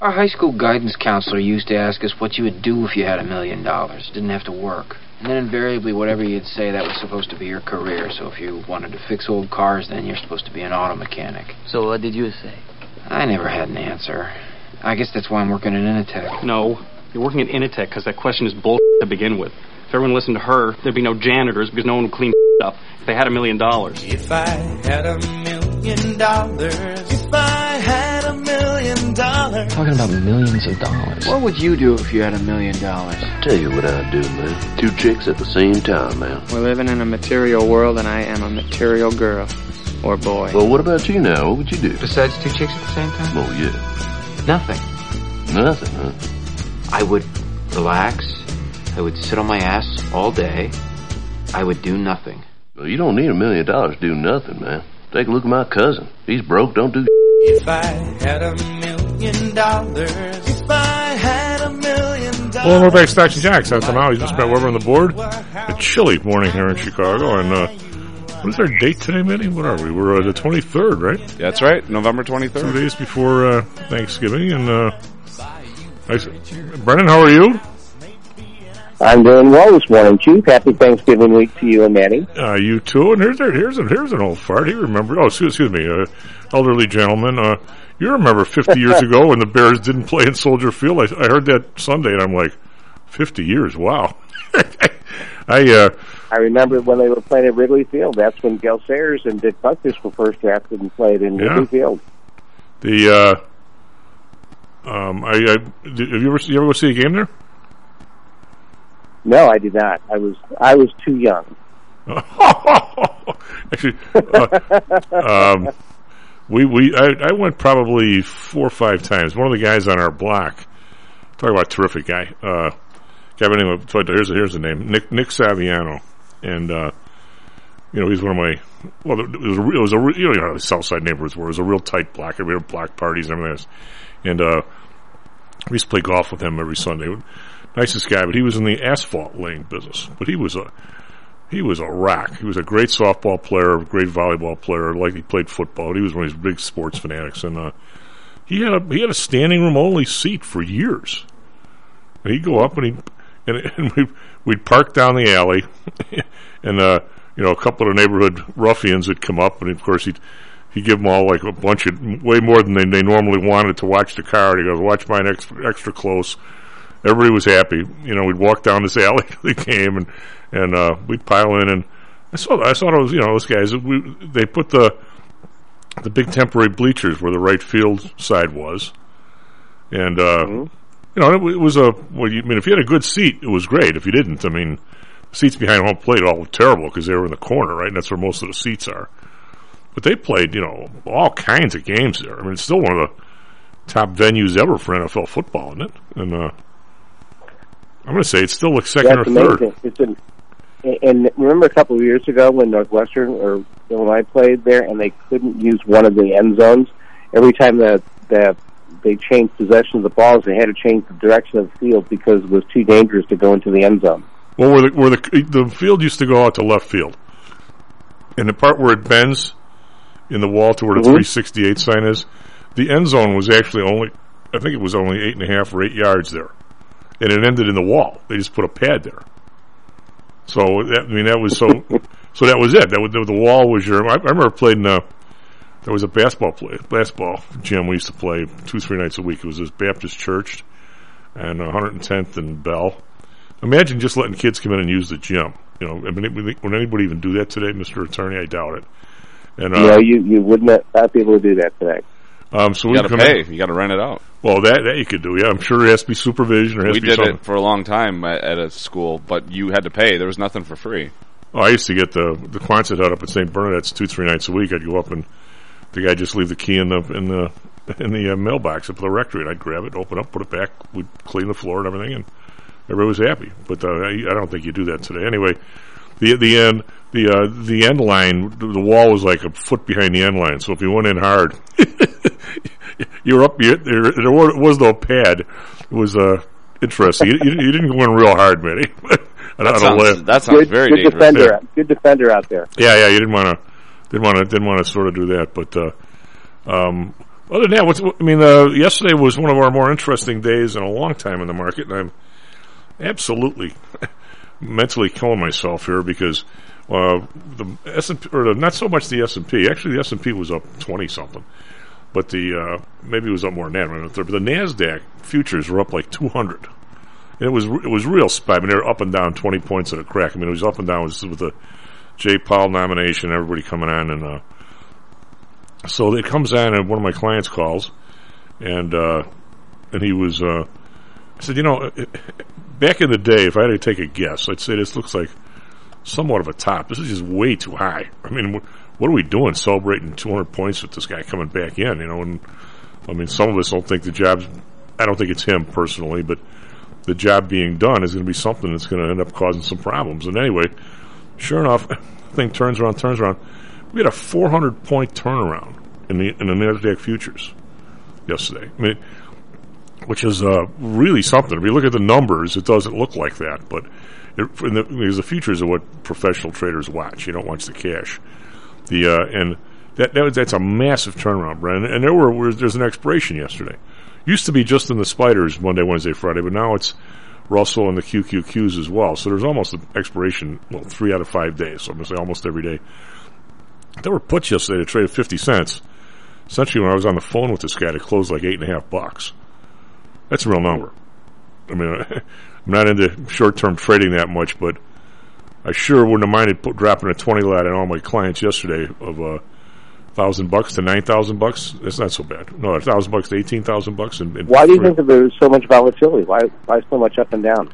Our high school guidance counselor used to ask us what you would do if you had $1 million. Didn't have to work. And then invariably, whatever you'd say, that was supposed to be your career. So if you wanted to fix old cars, then you're supposed to be an auto mechanic. So what did you say? I never had an answer. I guess that's why I'm working at Initech. No, you're working at Initech because that question is bullshit to begin with. If everyone listened to her, there'd be no janitors because no one would clean up if they had $1 million. If I had $1 million, if I had $1 million. Talking about millions of dollars. What would you do if you had $1 million? Tell you what I'd do, man. 2 chicks at the same time, man. We're living in a material world, and I am a material girl. Or boy. Well, what about you now? What would you do? Besides 2 chicks at the same time? Oh, yeah. Nothing. Nothing, huh? I would relax. I would sit on my ass all day. I would do nothing. Well, you don't need $1 million to do nothing, man. Take a look at my cousin. He's broke, don't do If I had $1 million, if I had $1 million. Well, we're back to Stocks and Jocks. That's now. He's just Matt Weber on the board. A chilly morning here in Chicago. And what is our date today, Mitty? What are we? We're the 23rd, right? That's right, November 23rd. 2 days before Thanksgiving. And Brennan, how are you? I'm doing well this morning, Chief. Happy Thanksgiving week to you and Maddie. You too. And here's an old fart. He remembered. Oh, excuse me, elderly gentleman. You remember 50 years ago when the Bears didn't play in Soldier Field? I heard that Sunday, and I'm like, 50 years? Wow. I remember when they were playing at Wrigley Field. That's when Gale Sayers and Dick Butkus were first drafted and played in Wrigley Field. You ever go see a game there? No, I did not. I was too young. Actually, I went probably 4 or 5 times. One of the guys on our block, talk about a terrific guy. Here's the name, Nick Saviano, and he's one of my. Well, it was a you know how the South Side neighborhoods were. It was a real tight block. We had block parties and everything else, and we used to play golf with him every Sunday. Nicest guy, but he was in the asphalt laying business. But he was a rock. He was a great softball player, great volleyball player. Like he played football. He was one of these big sports fanatics, and he had a standing room only seat for years. And he'd go up and we'd park down the alley, and a couple of the neighborhood ruffians would come up, and of course he'd give them all like a bunch of way more than they normally wanted to watch the car. And he goes, "Watch mine extra close." Everybody was happy. We'd walk down this alley to the game, and we'd pile in. And I thought it was, those guys. They put the big temporary bleachers where the right field side was, and it was if you had a good seat, it was great. If you didn't, the seats behind home plate all terrible because they were in the corner, right? And that's where most of the seats are. But they played, all kinds of games there. It's still one of the top venues ever for NFL football, isn't it? And I'm going to say it still looks second or third. And remember a couple of years ago when Northwestern or Illinois played there, and they couldn't use one of the end zones. Every time that they changed possession of the balls, they had to change the direction of the field because it was too dangerous to go into the end zone. Well, where the field used to go out to left field, and the part where it bends in the wall to where the 368 sign is, the end zone was actually only 8.5 or 8 yards there. And it ended in the wall. They just put a pad there. So that was so that was it. The wall was your. I remember playing. There was a basketball gym we used to play 2-3 nights a week. It was this Baptist church, and 110th and Bell. Imagine just letting kids come in and use the gym. Would anybody even do that today, Mr. Attorney? I doubt it. And you would not be able to do that today. So you got to pay. You got to rent it out. Well, that you could do. Yeah, I'm sure there has to be supervision. Or has to be something. We did it for a long time at a school, but you had to pay. There was nothing for free. Oh, I used to get the Quonset hut up at St. Bernadette's 2-3 nights a week. I'd go up and the guy just leave the key in the mailbox up at the rectory, and I'd grab it, open up, put it back. We'd clean the floor and everything, and everybody was happy. But I don't think you do that today. Anyway, the end line, the wall was like a foot behind the end line. So if you went in hard. You're up. There was no pad. It was interesting. You didn't go in real hard, Mitty. That sounds very dangerous. Good defender out there. Yeah. You didn't want to sort of do that. But Other than that, yesterday was one of our more interesting days in a long time in the market, and I'm absolutely mentally killing myself here because the S&P, or not so much the S&P. Actually, the S&P was up 20 something, but maybe it was up more than that. But the Nasdaq futures were up like 200, and it was real spy. I mean, they were up and down 20 points at a crack. I mean, it was up and down with the Jay Powell nomination, everybody coming on, and so it comes on, and one of my clients calls, and he was. I said, back in the day, if I had to take a guess, I'd say this looks like somewhat of a top. This is just way too high. I mean, what are we doing celebrating 200 points with this guy coming back in, And, I mean, some of us don't think the job's, I don't think it's him personally, but the job being done is going to be something that's going to end up causing some problems. And anyway, sure enough, the thing turns around. We had a 400-point turnaround in the Nasdaq futures yesterday. I mean, which is really something. If you look at the numbers, it doesn't look like that, but because the futures are what professional traders watch. You don't watch the cash. And that's a massive turnaround, Brandon. And there's an expiration yesterday. Used to be just in the spiders Monday, Wednesday, Friday, but now it's Russell and the QQQs as well. So there's almost an expiration, 3 out of 5 days. So I'm going to say almost every day. There were puts yesterday to trade at 50 cents. Essentially, when I was on the phone with this guy, it closed like $8.50. That's a real number. I mean, I'm not into short-term trading that much, but I sure wouldn't have minded dropping a 20 lat on all my clients yesterday of $1,000 to $9,000. That's not so bad. No, $1,000 to $18,000. And why do you think that there's so much volatility? Why so much up and down?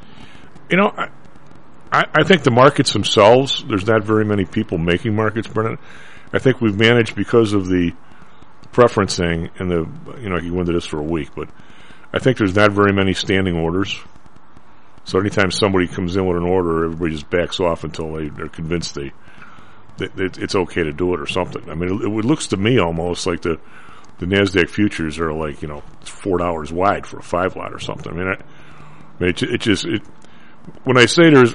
I think the markets themselves, there's not very many people making markets, Brennan. I think we've managed because of the preferencing and I can go into this for a week, but I think there's not very many standing orders. So anytime somebody comes in with an order, everybody just backs off until they're convinced that it's okay to do it or something. I mean, it looks to me almost like the Nasdaq futures are like, $4 wide for a 5 lot or something. I mean, when I say there's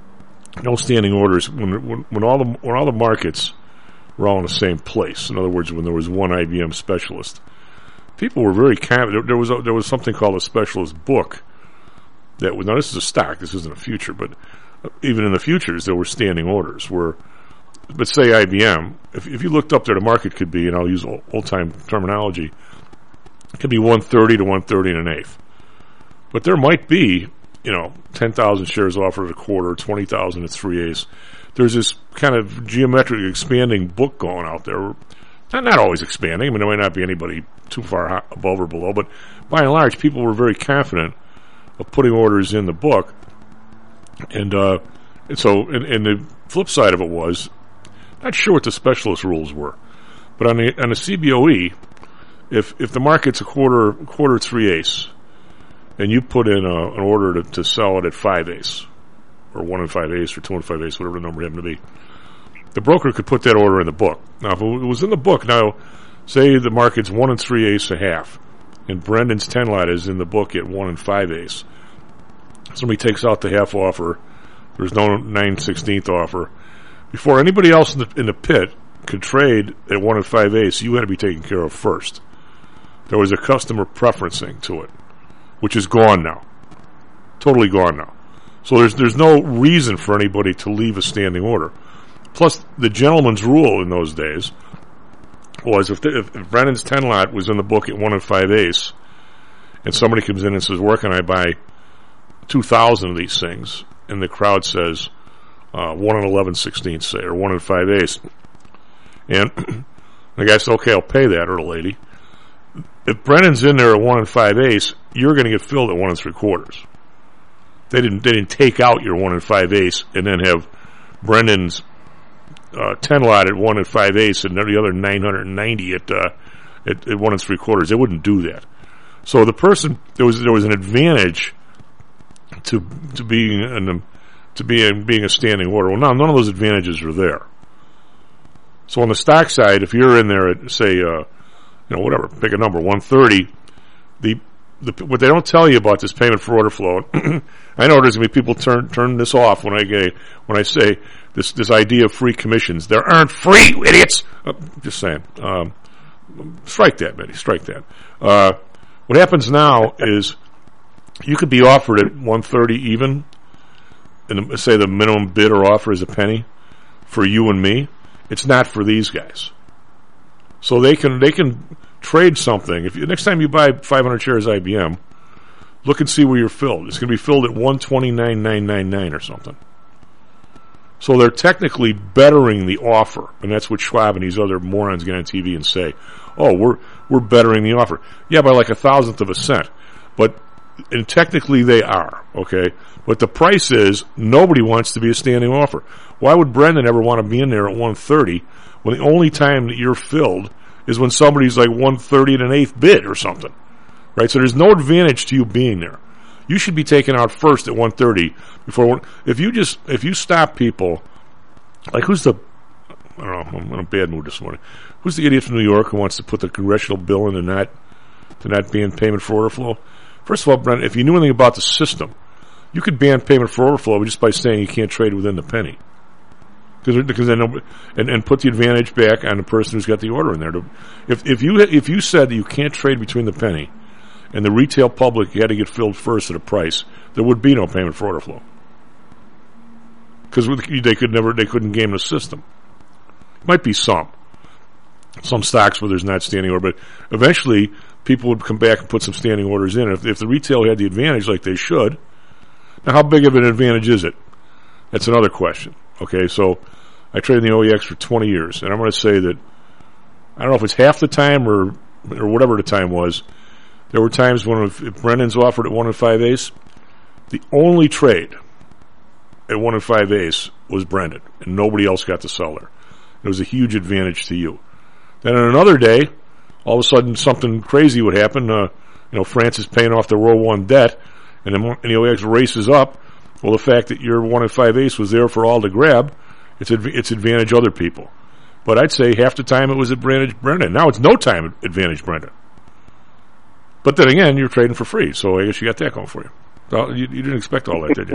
no standing orders, when all the markets were all in the same place. In other words, when there was one IBM specialist, people were very confident. There was something called a specialist book that was, now this is a stock, this isn't a future, but even in the futures there were standing orders but say IBM, if you looked up there, the market could be, and I'll use old time terminology, it could be 130 to 130 and an eighth. But there might be 10,000 shares offered at a quarter, 20,000 at 3/8. There's this kind of geometric expanding book going out there. Not always expanding. I mean, there might not be anybody too far above or below, but by and large, people were very confident of putting orders in the book. And so the flip side of it was, not sure what the specialist rules were, but on the CBOE, if the market's a quarter 3/8, and you put in an order to sell it at 5/8, or 1 5/8, or 2 5/8, whatever the number happened to be, the broker could put that order in the book. Now, if it was in the book, now, say the market's 1 3/8 a half, and Brendan's 10 lot is in the book at 1 5/8. Somebody takes out the half offer, there's no 9/16 offer. Before anybody else in the pit could trade at 1 5/8, you had to be taken care of first. There was a customer preferencing to it, which is gone now. Totally gone now. So there's no reason for anybody to leave a standing order. Plus, the gentleman's rule in those days was if Brennan's 10 lot was in the book at 1 5/8, and somebody comes in and says, where can I buy 2,000 of these things? And the crowd says 1 11/16, say, or 1 5/8. And the guy says, okay, I'll pay that, or the lady. If Brennan's in there at 1 5/8, you're going to get filled at 1 3/4. They didn't take out your 1 5/8 and then have Brendan's 10 lot at 1 5/8 and the other 990 at 1 3/4. They wouldn't do that. So the person, there was an advantage to being a standing order. Well, now none of those advantages are there. So on the stock side, if you're in there at, say, whatever, pick a number, 130, what they don't tell you about this payment for order flow, I know there's going to be people turn this off when I say this idea of free commissions. There aren't free, idiots! Just saying. strike that, Betty. Strike that. What happens now is you could be offered at 130 even, and say the minimum bid or offer is a penny for you and me. It's not for these guys. So they can trade something. If next time you buy 500 shares IBM, look and see where you're filled. It's going to be filled at 129,999 or something. So they're technically bettering the offer, and that's what Schwab and these other morons get on TV and say. Oh, we're bettering the offer. Yeah, by like a thousandth of a cent, and technically they are, okay? But the price is nobody wants to be a standing offer. Why would Brendan ever want to be in there at 130 when the only time that you're filled is when somebody's like 130 at an eighth bid or something, right? So there's no advantage to you being there. You should be taken out first at 130 before. If you stop people, like I don't know, I'm in a bad mood this morning. Who's the idiot from New York who wants to put the congressional bill into not ban payment for order flow? First of all, Brendan, if you knew anything about the system, you could ban payment for order flow just by saying you can't trade within the penny. Because then, and put the advantage back on the person who's got the order in there. If you said that you can't trade between the penny, and the retail public had to get filled first at a price, there would be no payment for order flow. Because they couldn't game the system. Might be some stocks where there's not standing order, but eventually people would come back and put some standing orders in. If the retail had the advantage like they should, now how big of an advantage is it? That's another question. Okay, so I traded in the OEX for 20 years, and I'm going to say that I don't know if it's half the time or whatever the time was. There were times when if Brendan's offered at 1 5/8, the only trade at 1 5/8 was Brendan, and nobody else got to sell there. It was a huge advantage to you. Then on another day, all of a sudden something crazy would happen. France is paying off the World War I debt, and the OEX races up. Well, the fact that your 1 5/8 was there for all to grab, it's advantage other people. But I'd say half the time it was advantage Brendan. Now it's no time advantage Brendan. But then again, you're trading for free, so I guess you got that going for you. Well, you didn't expect all that, did you?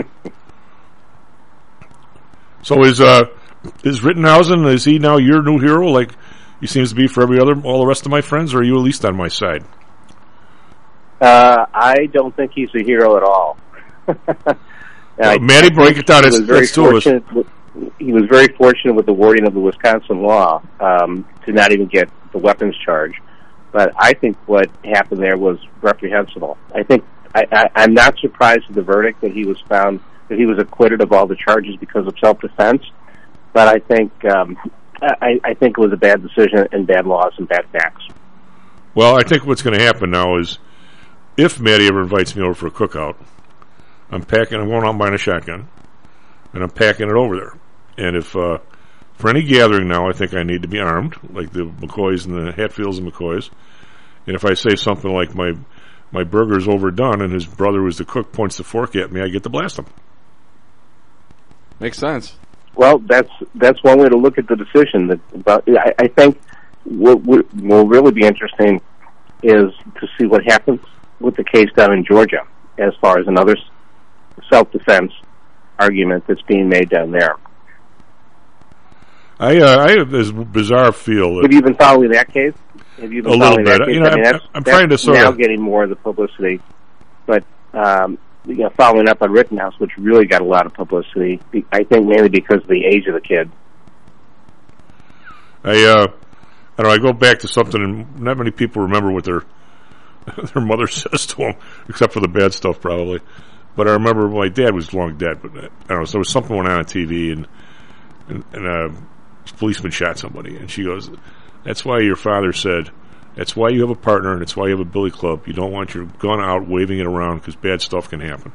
So is Rittenhausen, is he now your new hero like he seems to be for all the rest of my friends, or are you at least on my side? I don't think he's a hero at all. Matty, break it down. He was very fortunate with the wording of the Wisconsin law to not even get the weapons charge. But I think what happened there was reprehensible. I think I'm not surprised at the verdict that he was found that he was acquitted of all the charges because of self-defense. But I think it was a bad decision and bad laws and bad facts. Well, I think what's going to happen now is if Matty ever invites me over for a cookout, I'm going out and buying a shotgun, and I'm packing it over there. And if for any gathering now, I think I need to be armed, like the McCoys and the Hatfields and McCoys. And if I say something like my burger's overdone and his brother who's the cook points the fork at me, I get to blast him. Makes sense. Well, that's one way to look at the decision. I think what will really be interesting is to see what happens with the case down in Georgia as far as another self-defense argument that's being made down there. I have this bizarre feel. Have you been following that case? Have you been a little following bit. That case? I'm trying to sort now of getting more of the publicity, but following up on Rittenhouse, which really got a lot of publicity. I think mainly because of the age of the kid. I go back to something, and not many people remember what their mother says to them, except for the bad stuff, probably. But I remember my dad was long dead, but I don't know. So there was something going on TV, and a policeman shot somebody, and she goes, "That's why your father said, that's why you have a partner, and it's why you have a billy club. You don't want your gun out waving it around because bad stuff can happen,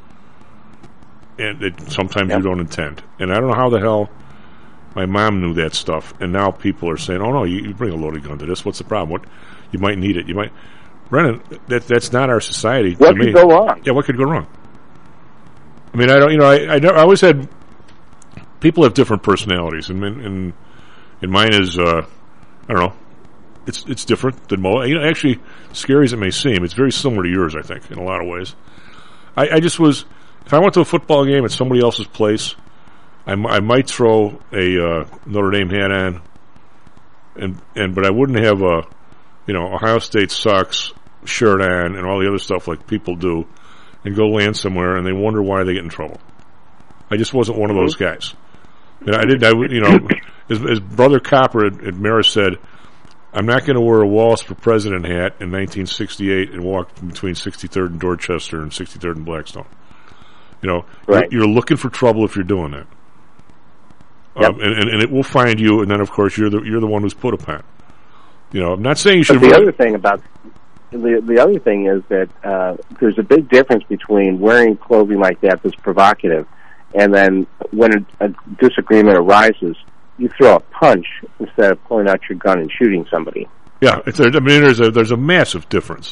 and sometimes you don't intend." And I don't know how the hell my mom knew that stuff, and now people are saying, "Oh no, you bring a loaded gun to this. What's the problem? What you might need it. You might." Brennan, that's not our society. What could go wrong? Yeah, what could go wrong? I mean, I always had people have different personalities, and mine is I don't know, it's different than most. Actually, scary as it may seem, it's very similar to yours. I think in a lot of ways. I just was, if I went to a football game at somebody else's place, I might throw a Notre Dame hat on, but I wouldn't have Ohio State sucks, shirt on, and all the other stuff like people do, and go land somewhere, and they wonder why they get in trouble. I just wasn't one of those guys. And as Brother Copper at Marist said, I'm not going to wear a Wallace for President hat in 1968 and walk between 63rd and Dorchester and 63rd and Blackstone. Right. You're looking for trouble if you're doing that. Yep. And it will find you, and then of course you're the one who's put upon. I'm not saying you should. But the other thing is that there's a big difference between wearing clothing like that that's provocative, and then when a disagreement arises, you throw a punch instead of pulling out your gun and shooting somebody. Yeah, there's a massive difference.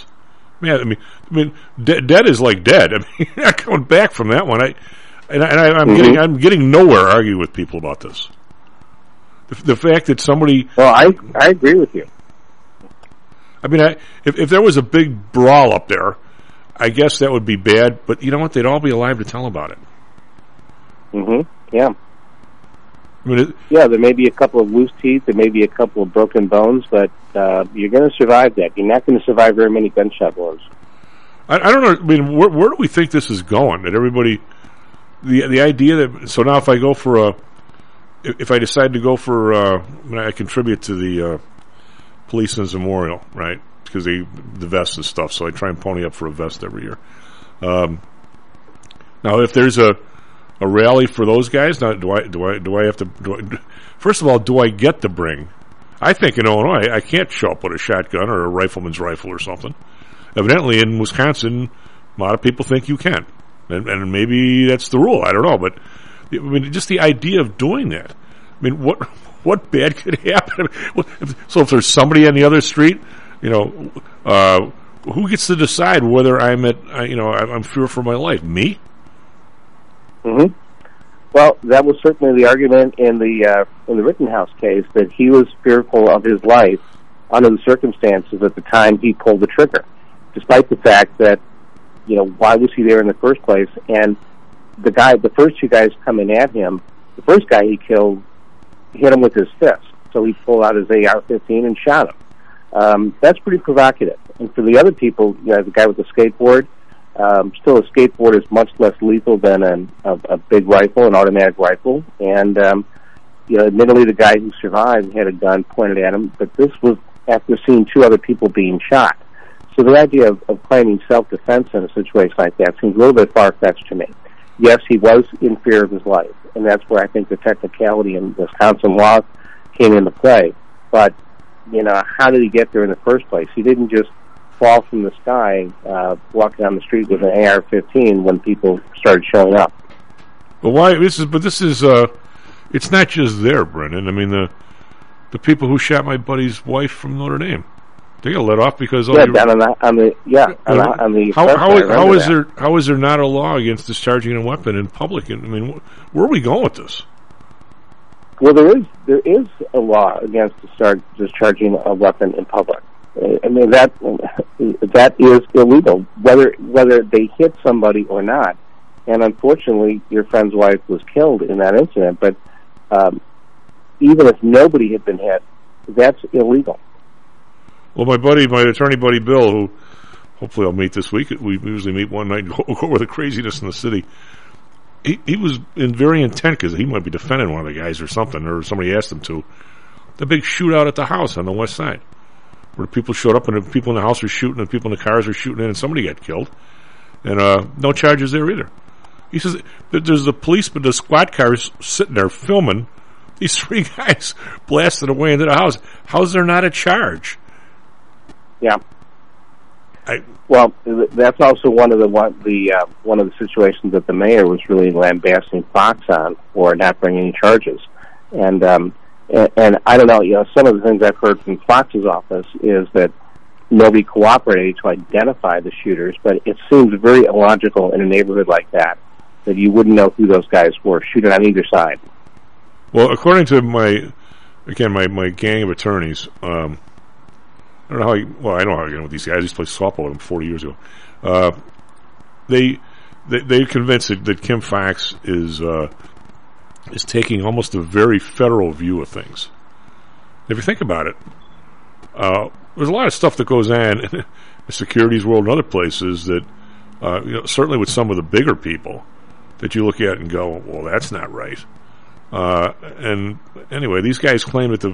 Dead is like dead. You're not coming back from that one. I'm getting nowhere arguing with people about this. The fact that somebody. Well, I agree with you. If there was a big brawl up there, I guess that would be bad. But you know what? They'd all be alive to tell about it. Yeah. There may be a couple of loose teeth, there may be a couple of broken bones, but you're going to survive that. You're not going to survive very many gunshot wounds. I don't know. Where do we think this is going? That everybody, the idea that so now if I go for if I decide to go for, I contribute to the Policeman's Memorial, right? Because the vests and stuff. So I try and pony up for a vest every year. Now, if there's a rally for those guys, now do I have to? First of all, do I get to bring? I think in Illinois, I can't show up with a shotgun or a rifleman's rifle or something. Evidently, in Wisconsin, a lot of people think you can, and maybe that's the rule. I don't know, but just the idea of doing that. What bad could happen? So if there's somebody on the other street, who gets to decide whether I'm fear for my life? Me? Mm-hmm. Well, that was certainly the argument in the Rittenhouse case, that he was fearful of his life under the circumstances at the time he pulled the trigger, despite the fact that, why was he there in the first place? And the first two guys coming at him, the first guy he killed hit him with his fist, so he pulled out his AR-15 and shot him. That's pretty provocative. And for the other people, the guy with the skateboard, still a skateboard is much less lethal than a big rifle, an automatic rifle. And, admittedly the guy who survived had a gun pointed at him, but this was after seeing two other people being shot. So the idea of claiming self-defense in a situation like that seems a little bit far-fetched to me. Yes, he was in fear of his life, and that's where I think the technicality in Wisconsin law came into play. But, how did he get there in the first place? He didn't just fall from the sky, walking down the street with an AR-15 when people started showing up. Well, why? This is. It's not just there, Brendan. The people who shot my buddy's wife from Notre Dame, they got let off because how is there not a law against discharging a weapon in public? Where are we going with this? Well, there is a law against discharging a weapon in public. That is illegal, whether they hit somebody or not. And unfortunately, your friend's wife was killed in that incident. But even if nobody had been hit, that's illegal. Well, my attorney buddy Bill, who hopefully I'll meet this week. We usually meet one night and go over the craziness in the city. He was very intent because he might be defending one of the guys or something, or somebody asked him to. The big shootout at the house on the west side, where people showed up and the people in the house were shooting and people in the cars were shooting in and somebody got killed. And no charges there either. He says there's the police, but the squad cars sitting there filming these three guys blasted away into the house. How's there not a charge? Yeah. Well, that's also one of the situations that the mayor was really lambasting Fox on for not bringing any charges. And I don't know, some of the things I've heard from Fox's office is that nobody cooperated to identify the shooters, but it seems very illogical in a neighborhood like that you wouldn't know who those guys were shooting on either side. Well, according to my gang of attorneys, I don't know I know how I get with these guys. I used to play softball with them 40 years ago. They're convinced that Kim Fox is taking almost a very federal view of things. If you think about it, there's a lot of stuff that goes on in the securities world and other places that, certainly with some of the bigger people, that you look at and go, well, that's not right. And anyway, these guys claim that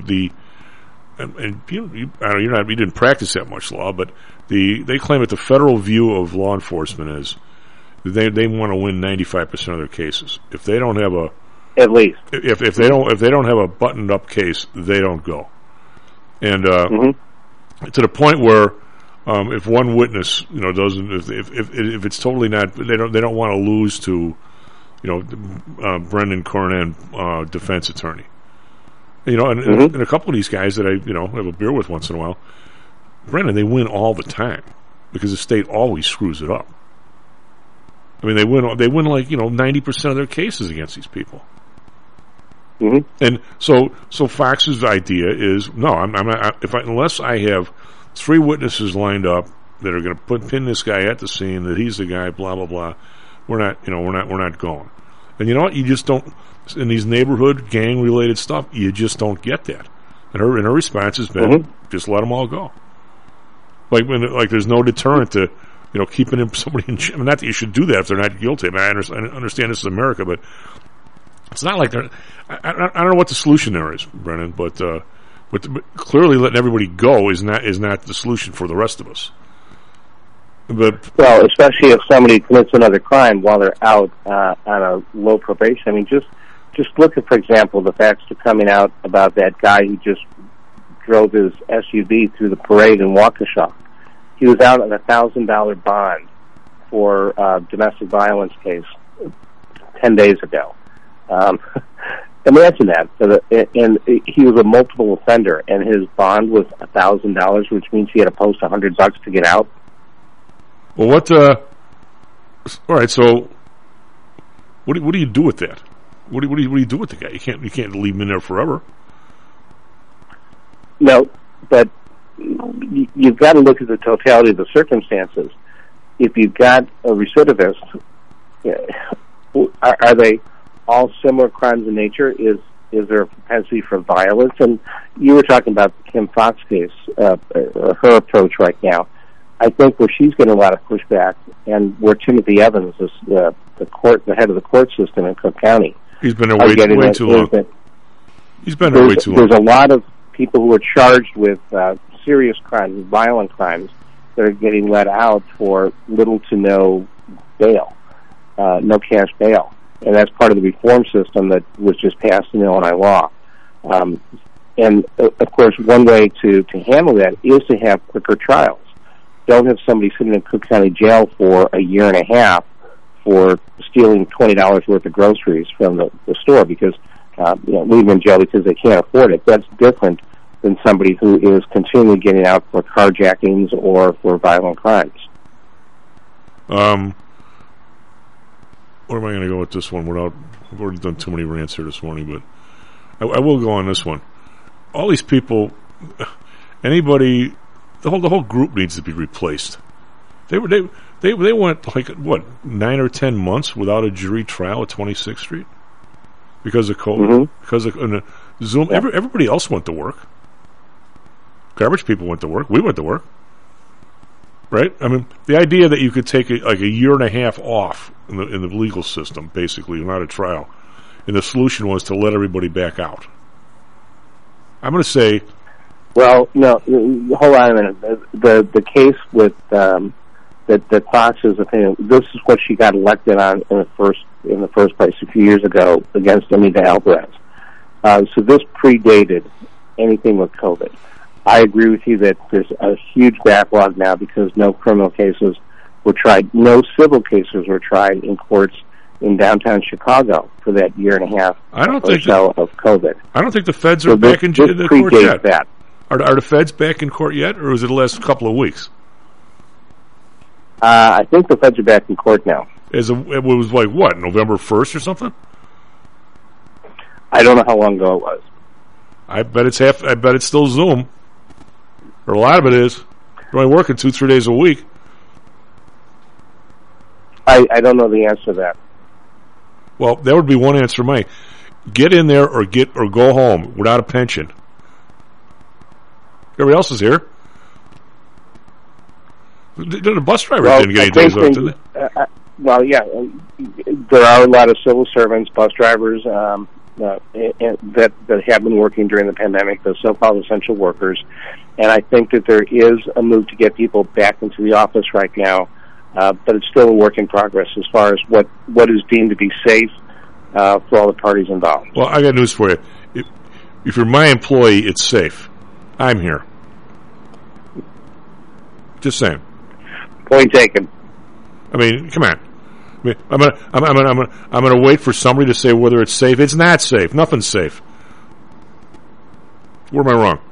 you didn't practice that much law, but they claim that the federal view of law enforcement is they want to win 95% of their cases. If they don't have at least if they don't have a buttoned up case, they don't go. And to the point where if one witness doesn't, if it's totally not, they don't want to lose to Brendan Cornyn, defense attorney. And a couple of these guys that I have a beer with once in a while, Brendan, they win all the time because the state always screws it up. I mean, they win like 90% of their cases against these people. And so Fox's idea is no, I'm not. Unless I have 3 witnesses lined up that are going to pin this guy at the scene that he's the guy, blah blah blah. We're not going. And you know what? You just don't, in these neighborhood gang related stuff. You just don't get that. And her response has been just let them all go. Like there's no deterrent to keeping somebody in jail. I mean, not that you should do that if they're not guilty. I mean, I understand this is America, but it's not like they're. I don't know what the solution there is, Brennan, but clearly letting everybody go is not the solution for the rest of us. But well, especially if somebody commits another crime while they're out on a low probation. I mean, just look at, for example, the facts that are coming out about that guy who just drove his SUV through the parade in Waukesha. He was out on a $1,000 bond for a domestic violence case 10 days ago. Imagine that. And he was a multiple offender, and his bond was $1,000, which means he had to post $100 to get out. Well, all right, so what do you do with that? What do you do with the guy? You can't leave him in there forever. No, but you've got to look at the totality of the circumstances. If you've got a recidivist, are they all similar crimes in nature? Is there a propensity for violence? And you were talking about the Kim Foxx case, her approach right now. I think where she's getting a lot of pushback, and where Timothy Evans is the head of the court system in Cook County. He's been there way too long. He's been there way too long. There's a lot of people who are charged with serious crimes, violent crimes, that are getting let out for little to no bail, no cash bail. And that's part of the reform system that was just passed in Illinois law. And, of course, one way to handle that is to have quicker trials. Don't have somebody sitting in Cook County jail for a year and a half for stealing $20 worth of groceries from the store because, leave them in jail because they can't afford it. That's different than somebody who is continually getting out for carjackings or for violent crimes. Where am I going to go with this one? I've already done too many rants here this morning, but I will go on this one. All these people, anybody, the whole group needs to be replaced. They went like 9 or 10 months without a jury trial at 26th Street because of COVID, because of Zoom. Everybody else went to work. Garbage people went to work. We went to work. Right? I mean, the idea that you could take a year and a half off in the legal system, basically, without a trial, and the solution was to let everybody back out. I'm going to say... Well, no, hold on a minute. The case with that Fox is a thing. This is what she got elected on in the first place a few years ago against Anita Alvarez. So this predated anything with COVID. I agree with you that there's a huge backlog now because no criminal cases were tried, no civil cases were tried in courts in downtown Chicago for that year and a half of COVID. I don't think the feds are back in the court yet. That. Are the feds back in court yet, or is it the last couple of weeks? I think the feds are back in court now. It was like what, November 1st or something? I don't know how long ago it was. I bet it's still Zoom. Or a lot of it is. They're only working 2-3 days a week. I don't know the answer to that. Well, that would be one answer, Mike. Get in there or go home without a pension. Everybody else is here. The bus drivers didn't get any days off, did they? Well, yeah, there are a lot of civil servants, bus drivers that have been working during the pandemic, the so-called essential workers, and I think that there is a move to get people back into the office right now, but it's still a work in progress as far as what is deemed to be safe for all the parties involved. Well, I got news for you. If you're my employee, it's safe. I'm here. Just saying. Point taken. I mean, come on. I mean, I'm gonna wait for somebody to say whether it's safe. It's not safe. Nothing's safe. Where am I wrong?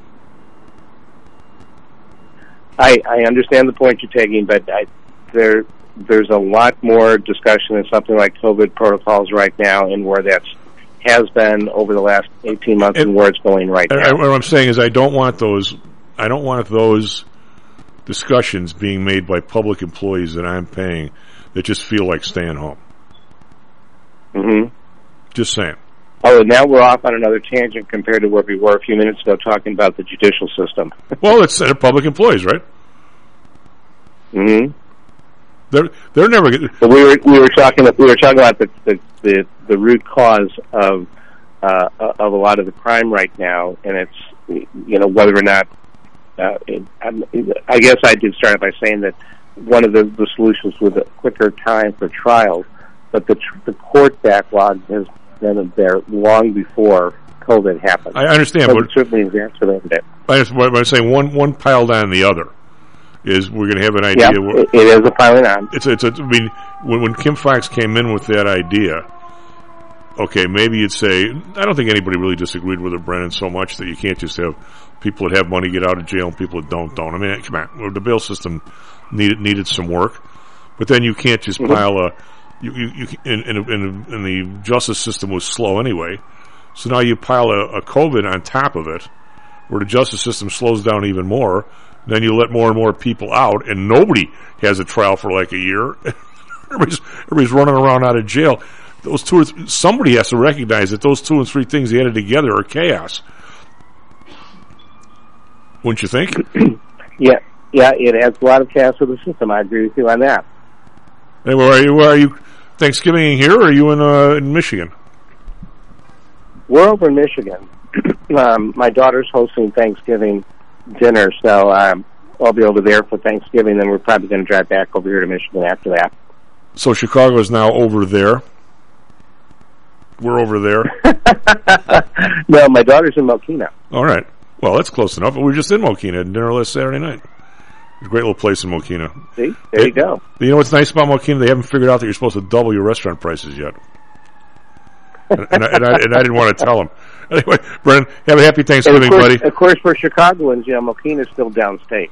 I understand the point you're taking, but there's a lot more discussion in something like COVID protocols right now, and where that has been over the last 18 months, and where it's going right now. What I'm saying is, I don't want those discussions being made by public employees that I'm paying that just feel like staying home. Mm-hmm. Just saying. Oh, and now we're off on another tangent compared to where we were a few minutes ago talking about the judicial system. Well, it's public employees, right? Mm-hmm. They're never. But we were talking about the root cause of a lot of the crime right now, and it's whether or not. I guess I did start by saying that one of the solutions was a quicker time for trials, but the court backlog has been there long before COVID happened. I understand, so but it certainly exacerbated it. I'm saying one piled on the other is we're going to have an idea. Yeah, it is a piling on. I mean, when Kim Foxx came in with that idea, okay, maybe you'd say, I don't think anybody really disagreed with her, Brennan, so much that you can't just have people that have money get out of jail and people that don't. I mean, come on, the bail system needed some work, but then you can't just pile and the justice system was slow anyway, so now you pile a COVID on top of it, where the justice system slows down even more. Then you let more and more people out, and nobody has a trial for like a year. everybody's running around out of jail. Those somebody has to recognize that those 2 and 3 things added together are chaos. Wouldn't you think? Yeah, it adds a lot of chaos to the system. I agree with you on that. Anyway, where are you? Thanksgiving here, or are you in Michigan? We're over in Michigan. My daughter's hosting Thanksgiving dinner, so I'll be over there for Thanksgiving, then we're probably going to drive back over here to Michigan after that. So Chicago is now over there. We're over there. No, my daughter's in Mokina. All right. Well, that's close enough. We were just in Mokina at dinner last Saturday night. It's a great little place in Mokina. See? There you go. You know what's nice about Mokina? They haven't figured out that you're supposed to double your restaurant prices yet. and I didn't want to tell them. Anyway, Brennan, have a happy Thanksgiving, buddy. Of course, for Chicagoans, Mokina's still downstate.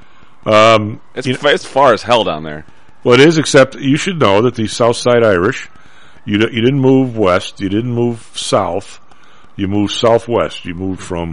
It's far as hell down there. Well, it is, except you should know that the Southside Irish, you didn't move west, you didn't move south, you moved southwest. You moved from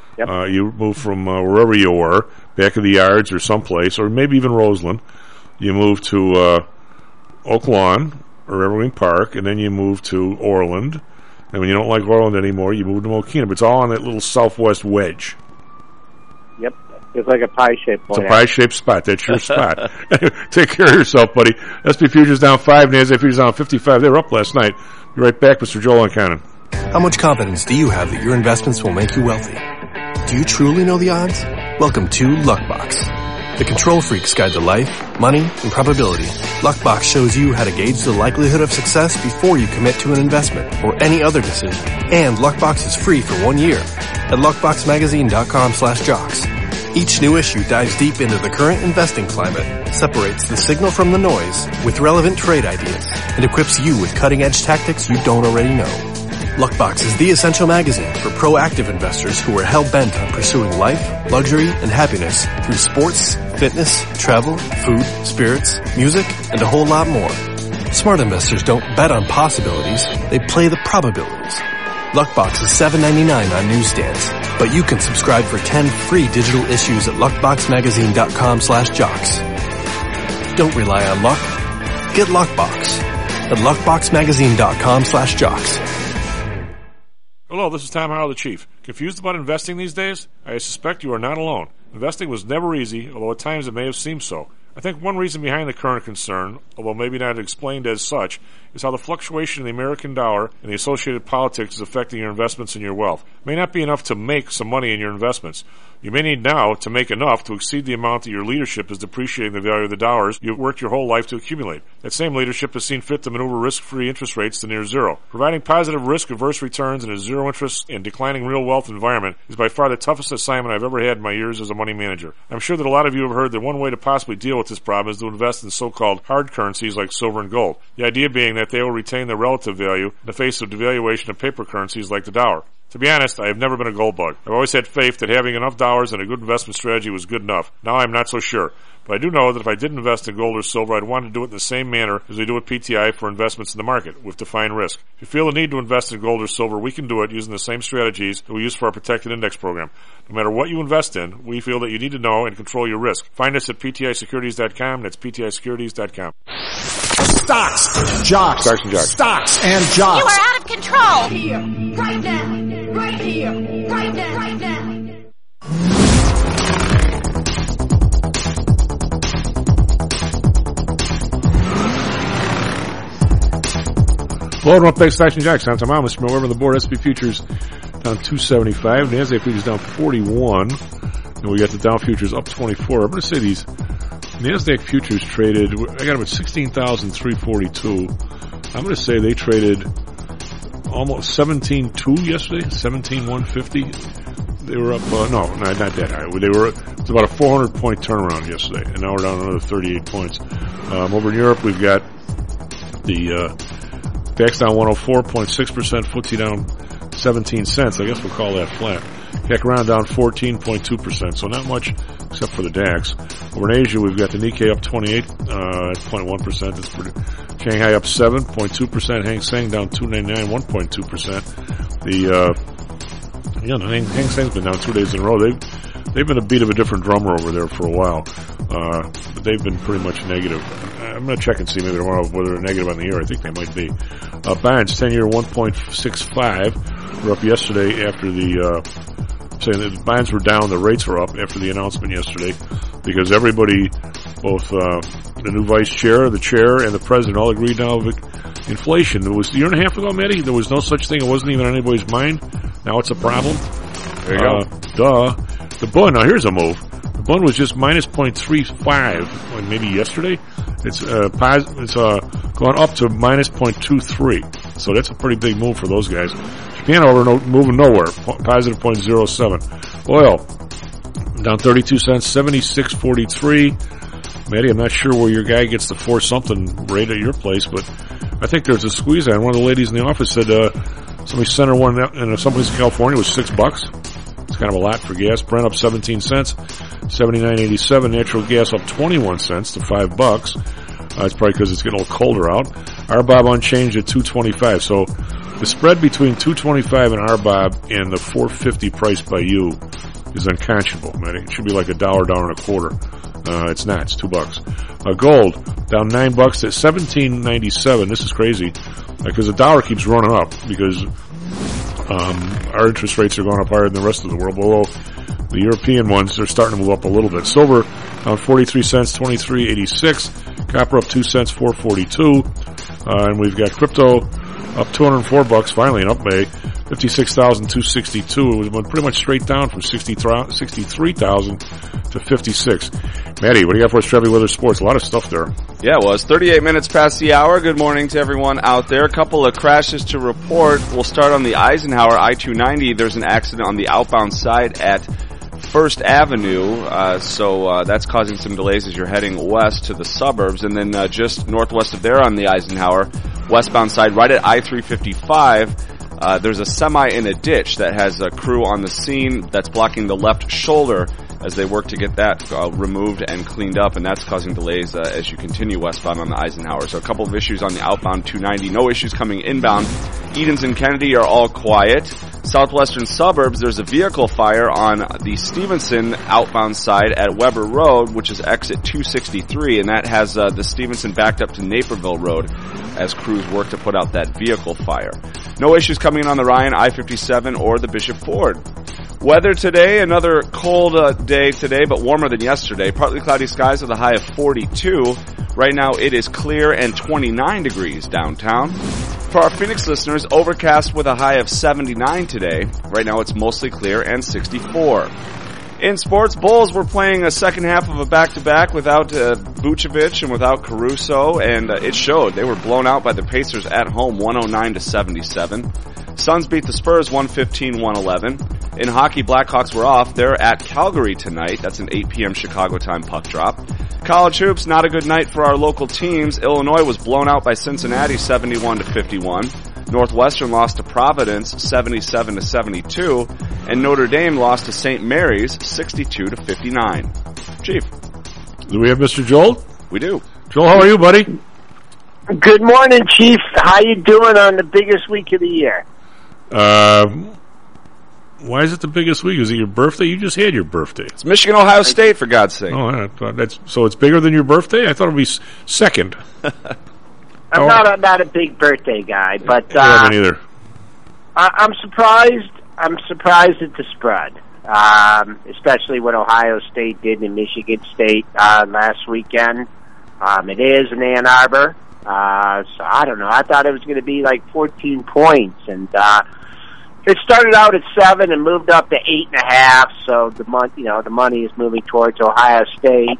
wherever you were, back of the yards or someplace, or maybe even Roseland. You moved to Oak Lawn or Evergreen Park, and then you moved to Orland. And when you don't like Orland anymore, you move to Mokina. But it's all on that little southwest wedge. Yep. It's like a pie-shaped point. It's a pie-shaped spot. That's your spot. Take care of yourself, buddy. SP Futures down 5, NASDAQ Futures down 55. They were up last night. Be right back, Mr. Joel Uncommon. How much confidence do you have that your investments will make you wealthy? Do you truly know the odds? Welcome to Luckbox, the control freak's guide to life, money, and probability. Luckbox shows you how to gauge the likelihood of success before you commit to an investment or any other decision. And Luckbox is free for 1 year at luckboxmagazine.com/jocks. Each new issue dives deep into the current investing climate, separates the signal from the noise with relevant trade ideas, and equips you with cutting-edge tactics you don't already know. Luckbox is the essential magazine for proactive investors who are hell-bent on pursuing life, luxury, and happiness through sports, fitness, travel, food, spirits, music, and a whole lot more. Smart investors don't bet on possibilities, they play the probabilities. Luckbox is $7.99 on newsstands, but you can subscribe for 10 free digital issues at luckboxmagazine.com/jocks. Don't rely on luck. Get Luckbox at luckboxmagazine.com/jocks. Hello, this is Tom Howell, the Chief. Confused about investing these days? I suspect you are not alone. Investing was never easy, although at times it may have seemed so. I think one reason behind the current concern, although maybe not explained as such, is how the fluctuation in the American dollar and the associated politics is affecting your investments and your wealth. It may not be enough to make some money in your investments. You may need now to make enough to exceed the amount that your leadership is depreciating the value of the dollars you've worked your whole life to accumulate. That same leadership has seen fit to maneuver risk-free interest rates to near zero. Providing positive risk-averse returns in a zero-interest and declining real wealth environment is by far the toughest assignment I've ever had in my years as a money manager. I'm sure that a lot of you have heard that one way to possibly deal with this problem is to invest in so-called hard currencies like silver and gold. The idea being that they will retain their relative value in the face of devaluation of paper currencies like the dollar. To be honest, I have never been a gold bug. I've always had faith that having enough dollars and a good investment strategy was good enough. Now I'm not so sure. But I do know that if I did invest in gold or silver, I'd want to do it in the same manner as we do with PTI for investments in the market, with defined risk. If you feel the need to invest in gold or silver, we can do it using the same strategies that we use for our protected index program. No matter what you invest in, we feel that you need to know and control your risk. Find us at PTIsecurities.com. That's PTIsecurities.com. Stocks, jocks, Stocks and jocks. Stocks and jocks. You are out of control. Right here, right now, right here, right now, right now. Hello, and welcome back to Stocks and Jocks. I'm Tom Amos from over the board. S&P futures down 275. NASDAQ futures down 41. And we got the Dow futures up 24. I'm going to say these NASDAQ futures traded, I got them at 16,342. I'm going to say they traded almost 17.2 yesterday, 17,150. They were up, no, not that high. It was about a 400-point turnaround yesterday, and now we're down another 38 points. Over in Europe, we've got the DAX down 104.6%, FTSE down 17 cents. I guess we'll call that flat. CAC around down 14.2%, so not much except for the DAX. Over in Asia, we've got the Nikkei up 28, 0.1%. That's pretty. Shanghai up 7.2%. Hang Seng down 299, 1.2%. The Hang Seng's been down 2 days in a row. They've been a beat of a different drummer over there for a while, but they've been pretty much negative. I'm going to check and see maybe tomorrow whether they're negative on the year. I think they might be. Bonds 10-year 1.65. We're up yesterday after saying that the bonds were down, the rates were up after the announcement yesterday, because everybody, both the new vice chair, the chair, and the president all agreed now with inflation. It was a year and a half ago, Matty. There was no such thing. It wasn't even on anybody's mind. Now it's a problem. There you go. The bund, now here's a move. The bund was just minus 0.35, maybe yesterday. It's gone up to minus 0.23. So that's a pretty big move for those guys. Japan over moving nowhere, positive 0.07. Oil down 32 cents, 76.43. Matty, I'm not sure where your guy gets the 4 something rate at your place, but I think there's a squeeze on. One of the ladies in the office said somebody sent her one in someplace in California was $6. It's kind of a lot for gas. Brent up 17 cents, 79.87. Natural gas up 21 cents to $5. It's probably because it's getting a little colder out. RBOB unchanged at 225. So the spread between 225 and RBOB and the 450 price by you is unconscionable, man. It should be like $1 down and a quarter. It's not. It's $2. Gold down $9 to 17.97. This is crazy because the dollar keeps running up because our interest rates are going up higher than the rest of the world. Although the European ones are starting to move up a little bit. Silver down 43 cents, 23.86. Copper up 2 cents, 4.42. And we've got crypto up $204 finally in up May, 56,262. It went pretty much straight down from 63,000 to 56. Matty, what do you got for us, Trevi Weather Sports? A lot of stuff there. Yeah, it was 38 minutes past the hour. Good morning to everyone out there. A couple of crashes to report. We'll start on the Eisenhower I-290. There's an accident on the outbound side at First Avenue, so that's causing some delays as you're heading west to the suburbs. And then just northwest of there on the Eisenhower, westbound side, right at I-355, there's a semi in a ditch that has a crew on the scene that's blocking the left shoulder as they work to get that removed and cleaned up, and that's causing delays as you continue westbound on the Eisenhower. So a couple of issues on the outbound 290. No issues coming inbound. Edens and Kennedy are all quiet. Southwestern suburbs, there's a vehicle fire on the Stevenson outbound side at Weber Road, which is exit 263, and that has the Stevenson backed up to Naperville Road as crews work to put out that vehicle fire. No issues coming in on the Ryan, I-57, or the Bishop Ford. Weather today, another cold day today, but warmer than yesterday. Partly cloudy skies with a high of 42. Right now it is clear and 29 degrees downtown. For our Phoenix listeners, overcast with a high of 79 today. Right now it's mostly clear and 64. In sports, Bulls were playing a second half of a back-to-back without Vucevic and without Caruso, and it showed. They were blown out by the Pacers at home, 109-77. Suns beat the Spurs 115-111. In hockey, Blackhawks were off. They're at Calgary tonight. That's an 8 p.m. Chicago time puck drop. College hoops, not a good night for our local teams. Illinois was blown out by Cincinnati 71-51. Northwestern lost to Providence 77-72, and Notre Dame lost to St. Mary's 62-59. Chief. Do we have Mr. Joel? We do. Joel, how are you, buddy? Good morning, Chief. How you doing on the biggest week of the year? Why is it the biggest week? Is it your birthday? You just had your birthday. It's Michigan, Ohio State, for God's sake. Oh, so it's bigger than your birthday? I thought it would be second. I'm not a big birthday guy, but yeah, me neither. I'm surprised. I'm surprised at the spread, especially what Ohio State did to Michigan State last weekend. It is in Ann Arbor, so I don't know. I thought it was going to be like 14 points, and it started out at 7 and moved up to 8.5. So the money is moving towards Ohio State.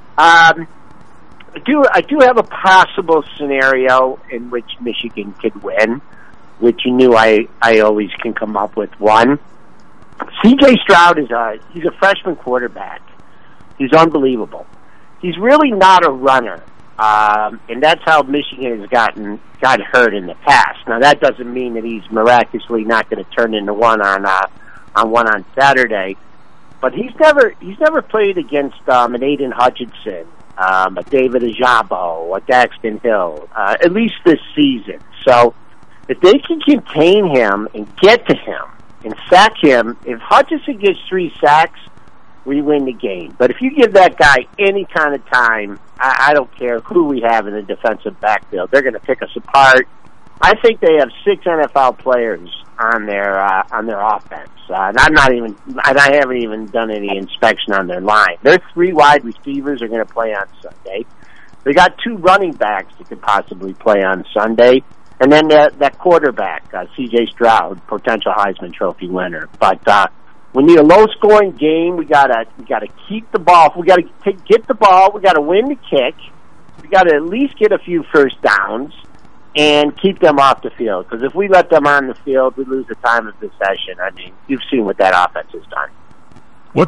I do have a possible scenario in which Michigan could win, which you knew I always can come up with one. C.J. Stroud he's a freshman quarterback. He's unbelievable. He's really not a runner, and that's how Michigan has gotten hurt in the past. Now that doesn't mean that he's miraculously not going to turn into one on Saturday, but he's never played against an Aiden Hutchinson, a David Ojabo, a Daxton Hill, at least this season. So if they can contain him and get to him and sack him, if Hutchinson gets 3 sacks, we win the game. But if you give that guy any kind of time, I don't care who we have in the defensive backfield, they're going to pick us apart. I think they have 6 NFL players on their offense. And I haven't even done any inspection on their line. Their 3 wide receivers are going to play on Sunday. They got 2 running backs that could possibly play on Sunday, and then that quarterback, C.J. Stroud, potential Heisman Trophy winner. But we need a low-scoring game. We gotta keep the ball. We gotta get the ball. We gotta win the kick. We gotta at least get a few first downs and keep them off the field. Because if we let them on the field, we lose the time of possession. I mean, you've seen what that offense has done. What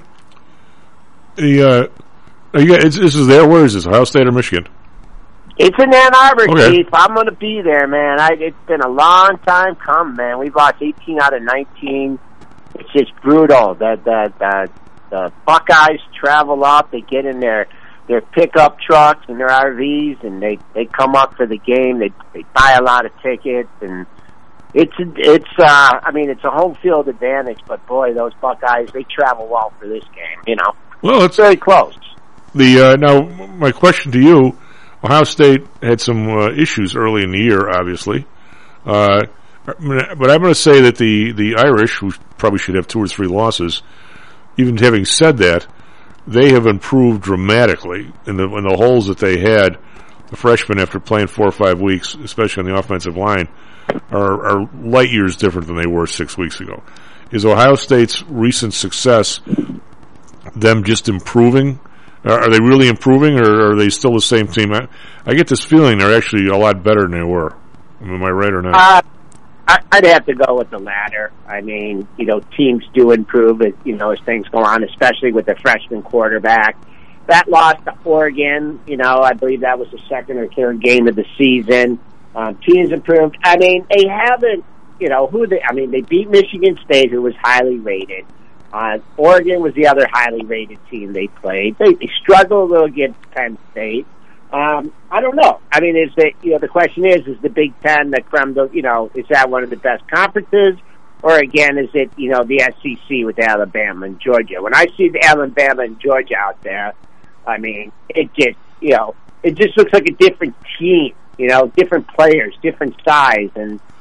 this is there? Where is this? Ohio State or Michigan? It's in Ann Arbor, okay. Chief. I'm going to be there, man. It's been a long time coming, man. We've lost 18 out of 19. It's just brutal. The Buckeyes travel up. They get in their pickup trucks and their RVs, and they come up for the game. They buy a lot of tickets, and it's a home field advantage. But boy, those Buckeyes, they travel well for this game. You know, well, it's very close. Now my question to you: Ohio State had some issues early in the year, obviously. But I'm going to say that the Irish, who probably should have 2 or 3 losses, even having said that, they have improved dramatically in the holes that they had. The freshmen, after playing 4 or 5 weeks, especially on the offensive line, are light years different than they were 6 weeks ago. Is Ohio State's recent success them just improving? Are they really improving, or are they still the same team? I get this feeling they're actually a lot better than they were. Am I right or not? I'd have to go with the latter. I mean, teams do improve as things go on, especially with the freshman quarterback. That loss to Oregon, I believe that was the 2nd or 3rd game of the season. Teams improved. I mean, they haven't, they beat Michigan State, who was highly rated. Oregon was the other highly rated team they played. They struggled a little against Penn State. I don't know. I mean, the question is the Big Ten the creme is that one of the best conferences, or again, is it, the SEC with Alabama and Georgia? When I see the Alabama and Georgia out there, I mean, it just looks like a different team, different players, different size, and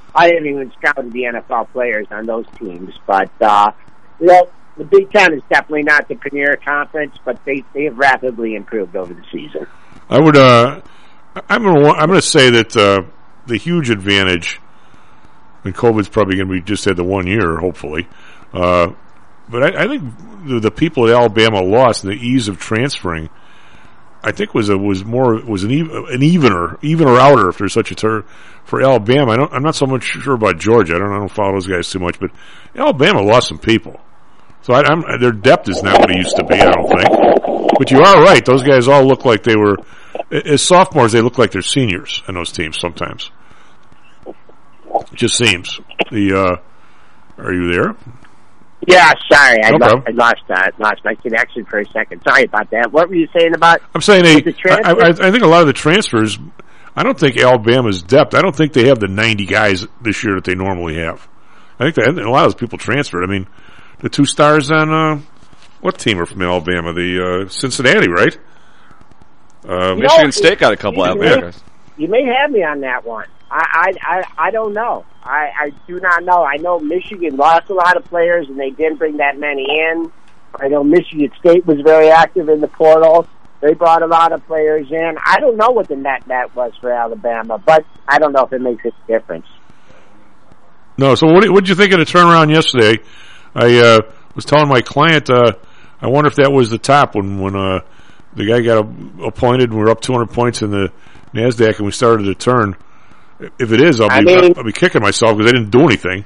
I haven't even scouted the NFL players on those teams, but the Big Ten is definitely not the premier conference, but they have rapidly improved over the season. I'm going to say that the huge advantage, and COVID's probably going to be just at the 1 year, hopefully. But I think the people at Alabama lost and the ease of transferring, I think was an evener outer, if there's such a term, for Alabama. I'm not so much sure about Georgia. I don't follow those guys too much, but Alabama lost some people. So their depth is not what it used to be, I don't think. But you are right. Those guys all look like they were, as sophomores, they look like they're seniors in those teams sometimes. It just seems. Are you there? Yeah, sorry. I lost my connection for a second. Sorry about that. What were you saying about? I'm saying I think a lot of the transfers, I don't think Alabama's depth, I don't think they have the 90 guys this year that they normally have. I think a lot of those people transferred. I mean, the two stars on, what team are from Alabama? The Cincinnati, right? Michigan State got a couple Alabama guys. You may have me on that one. I don't know. I do not know. I know Michigan lost a lot of players and they didn't bring that many in. I know Michigan State was very active in the portal. They brought a lot of players in. I don't know what the net was for Alabama, but I don't know if it makes a difference. No, so what did you think of the turnaround yesterday? I was telling my client, I wonder if that was the top when the guy got appointed and we were up 200 points in the NASDAQ and we started to turn. If it is, I'll be kicking myself because I didn't do anything.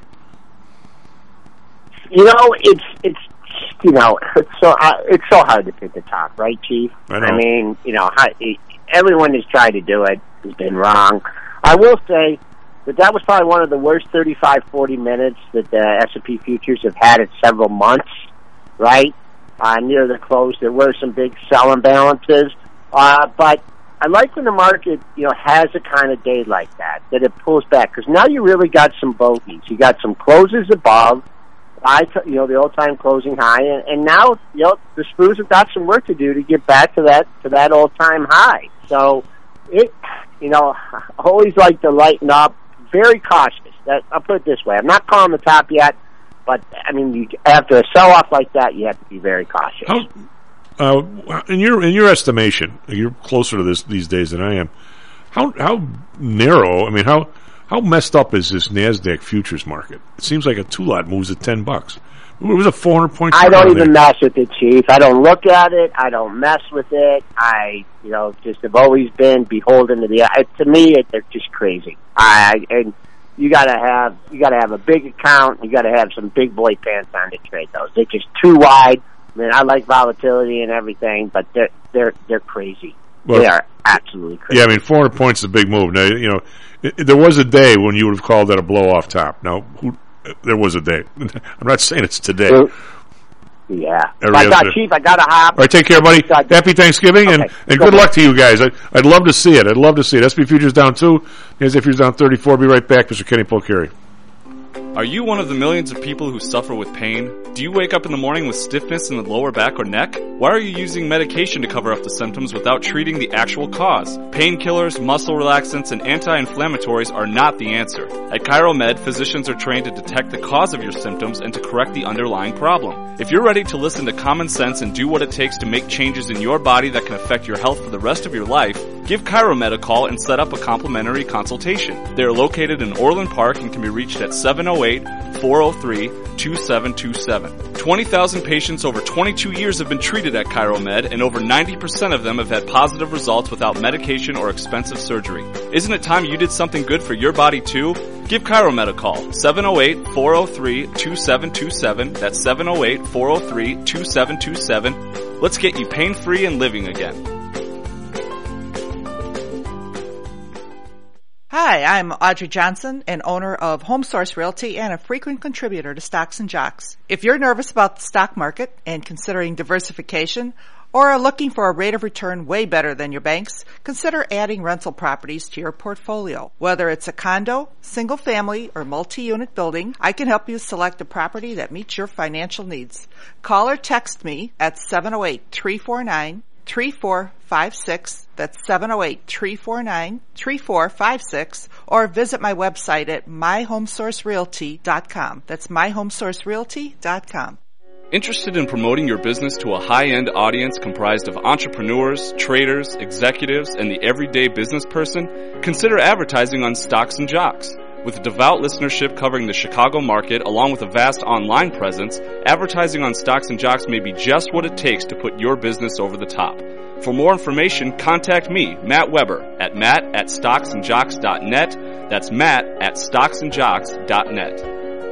It's so hard to pick the top, right, Chief? I mean, everyone has tried to do it. Has been wrong. I will say that was probably one of the worst 35-40 minutes that the S&P futures have had in several months, right? Near the close, there were some big sell imbalances, but I like when the market, has a kind of day like that it pulls back, because now you really got some bogeys. You got some closes above, the old-time closing high, and now, the Spurs have got some work to do to get back to that old-time high. So, I always like to lighten up, very cautious. I'll put it this way. I'm not calling the top yet, but, after a sell-off like that, you have to be very cautious. In your estimation, you're closer to this these days than I am. How narrow? How messed up is this NASDAQ futures market? It seems like a 2-lot moves at $10. It was a 400-point. I don't even mess with it, Chief. I don't look at it. I don't mess with it. I, just have always been beholden to to me, they're just crazy. And you gotta have a big account. You gotta have some big boy pants on to trade those. They're just too wide. I like volatility and everything, but they're crazy. Well, they are absolutely crazy. Yeah, 400 points is a big move. Now, there was a day when you would have called that a blow-off top. Now, there was a day. I'm not saying it's today. Yeah. Chief, I got to hop. All right, take care, buddy. Happy Thanksgiving, and good luck to you guys. I'd love to see it. SP Futures down 2. NASDAQ Futures down 34. Be right back. Mr. Kenny Polcari. Are you one of the millions of people who suffer with pain? Do you wake up in the morning with stiffness in the lower back or neck? Why are you using medication to cover up the symptoms without treating the actual cause? Painkillers, muscle relaxants, and anti-inflammatories are not the answer. At ChiroMed, physicians are trained to detect the cause of your symptoms and to correct the underlying problem. If you're ready to listen to common sense and do what it takes to make changes in your body that can affect your health for the rest of your life, give ChiroMed a call and set up a complimentary consultation. They are located in Orland Park and can be reached at 708-403-2727. 20,000 patients over 22 years have been treated at ChiroMed, and over 90% of them have had positive results without medication or expensive surgery. Isn't it time you did something good for your body too? Give ChiroMed a call, 708-403-2727. That's 708-403-2727. Let's get you pain-free and living again. Hi, I'm Audrey Johnson, an owner of Home Source Realty and a frequent contributor to Stocks and Jocks. If you're nervous about the stock market and considering diversification, or are looking for a rate of return way better than your banks, consider adding rental properties to your portfolio. Whether it's a condo, single family, or multi-unit building, I can help you select a property that meets your financial needs. Call or text me at 708-349 708-349-3456. That's 708-349-3456. Or visit my website at myhomesourcerealty.com. That's myhomesourcerealty.com. Interested in promoting your business to a high-end audience comprised of entrepreneurs, traders, executives, and the everyday business person? Consider advertising on Stocks and Jocks. With a devout listenership covering the Chicago market along with a vast online presence, advertising on Stocks and Jocks may be just what it takes to put your business over the top. For more information, contact me, Matt Weber, at matt@stocksandjocks.net. That's matt@stocksandjocks.net.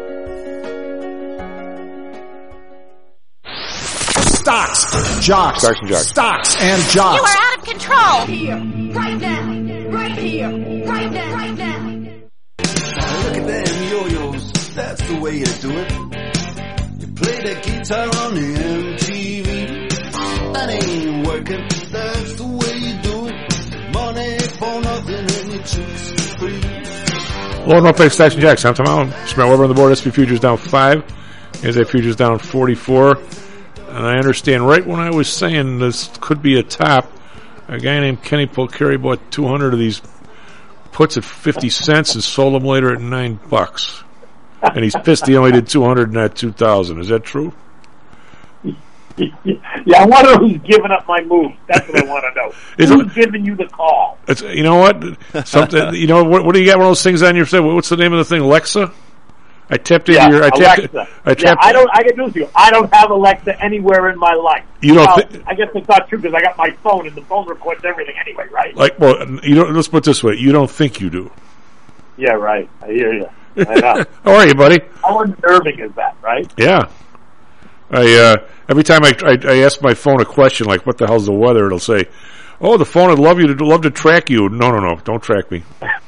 Stocks, jocks, Stocks and Jocks. Stocks and Jocks. You are out of control. Here, right now, right here, right now, right now. Look at them yo-yos, that's the way you do it. You play the guitar on the MTV. That ain't working, that's the way you do it. Money for nothing and your chicks free. Hello and welcome to Stocks and Jocks. I'm Tom Allen. Smart Weber on the board. SP Futures down 5. NASDAQ Futures down 44. And I understand right when I was saying this could be a top, a guy named Kenny Polcari bought 200 of these puts at 50 cents and sold them later at $9. And he's pissed he only did 200 and not 2,000. Is that true? Yeah, I wonder who's giving up my move. That's what I want to know. Who's giving you the call? You know what? Something. You know what do you got? One of those things on your side? What's the name of the thing? Alexa? I tapped into your. Alexa. I can do this to you. I don't have Alexa anywhere in my life. You don't. I guess it's not true because I got my phone and the phone records everything anyway, right? You don't. Let's put it this way. You don't think you do. Yeah, right. I hear you. I know. How are you, buddy? How unnerving is that, right? Yeah. Every time I ask my phone a question like "What the hell's the weather?" it'll say, "Oh, the phone would love to track you." No, don't track me.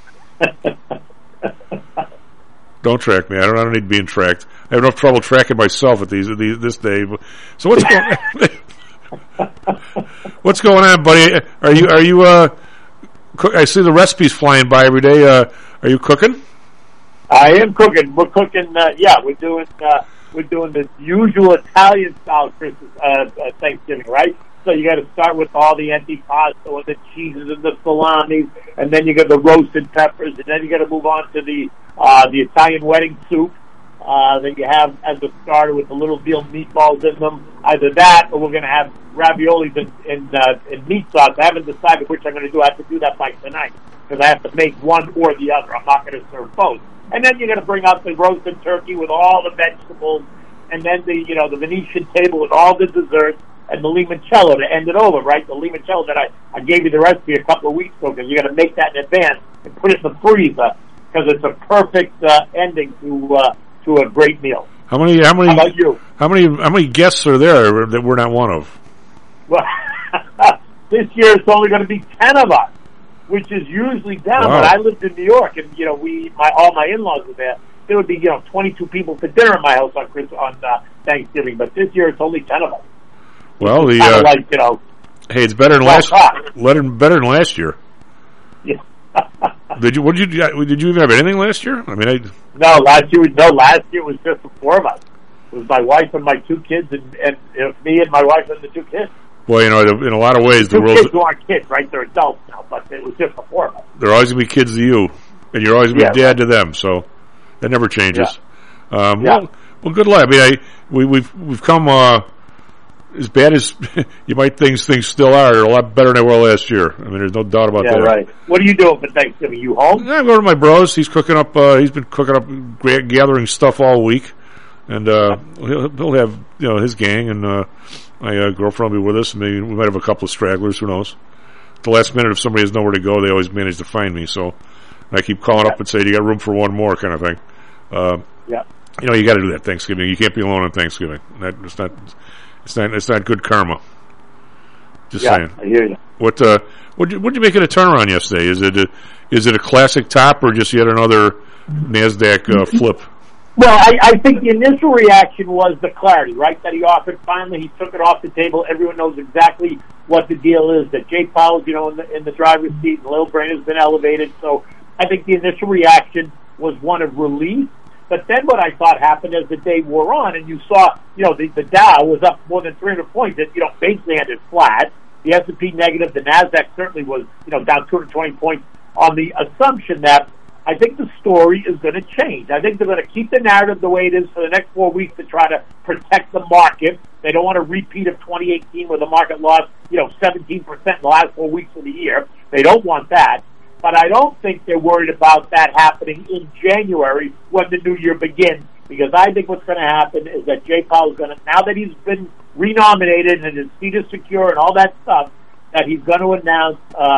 Don't track me. I don't need being tracked. I have enough trouble tracking myself at this day. So what's going on? What's going on, buddy? Are you I see the recipes flying by every day. Are you cooking? I am cooking. We're cooking. We're doing the usual Italian style Christmas Thanksgiving, right? So you got to start with all the antipasto and the cheeses and the salamis, and then you got the roasted peppers, and then you got to move on to the Italian wedding soup that you have as a starter with the little veal meatballs in them. Either that, or we're going to have raviolis in meat sauce. I haven't decided which I'm going to do. I have to do that by tonight because I have to make one or the other. I'm not going to serve both. And then you're going to bring out the roasted turkey with all the vegetables, and then the Venetian table with all the desserts. And the limoncello to end it over, right? The limoncello that I gave you the recipe a couple of weeks ago because you got to make that in advance and put it in the freezer because it's a perfect ending to a great meal. How many? How about you? How many guests are there that we're not one of? Well, this year it's only going to be 10 of us, which is usually down. Wow. But I lived in New York, and all my in-laws were there. There would be 22 people for dinner in my house on Thanksgiving. But this year it's only 10 of us. Well, hey, it's better than last year. Yeah. Did you even have anything last year? I mean, last year was just the four of us. It was my wife and my two kids, and it was me and my wife and the two kids. Well, in a lot of ways, the world. Kids who aren't kids, right? They're adults now, but it was just the four of us. They're always going to be kids to you, and you're always going to be dad to them. So that never changes. Yeah. Well, good luck. I mean, we've come. As bad as you might think things still are, a lot better than they were last year. I mean, there's no doubt about that. Yeah, right. What are you doing for Thanksgiving? You home? I'm going to my bros. He's cooking up. He's been cooking up, gathering stuff all week, and he'll have his gang, and my girlfriend will be with us. And maybe we might have a couple of stragglers. Who knows? At the last minute, if somebody has nowhere to go, they always manage to find me. So I keep calling up and say, "Do you got room for one more?" kind of thing. You got to do that Thanksgiving. You can't be alone on Thanksgiving. It's not good karma. Just saying. I hear you. What'd you make it a turnaround yesterday? Is it a classic top or just yet another NASDAQ flip? Well, I think the initial reaction was the clarity, right? That he offered. Finally, he took it off the table. Everyone knows exactly what the deal is. That Jay Powell's, in the driver's seat, and Lil Brain has been elevated. So I think the initial reaction was one of relief. But then what I thought happened as the day wore on, and you saw, the Dow was up more than 300 points. It, basically ended flat. the S&P negative, the NASDAQ certainly was, down 220 points on the assumption that I think the story is going to change. I think they're going to keep the narrative the way it is for the next 4 weeks to try to protect the market. They don't want a repeat of 2018 where the market lost, 17% in the last 4 weeks of the year. They don't want that. But I don't think they're worried about that happening in January when the new year begins, because I think what's going to happen is that Jay Powell is going to, now that he's been renominated and his seat is secure and all that stuff, that he's going to announce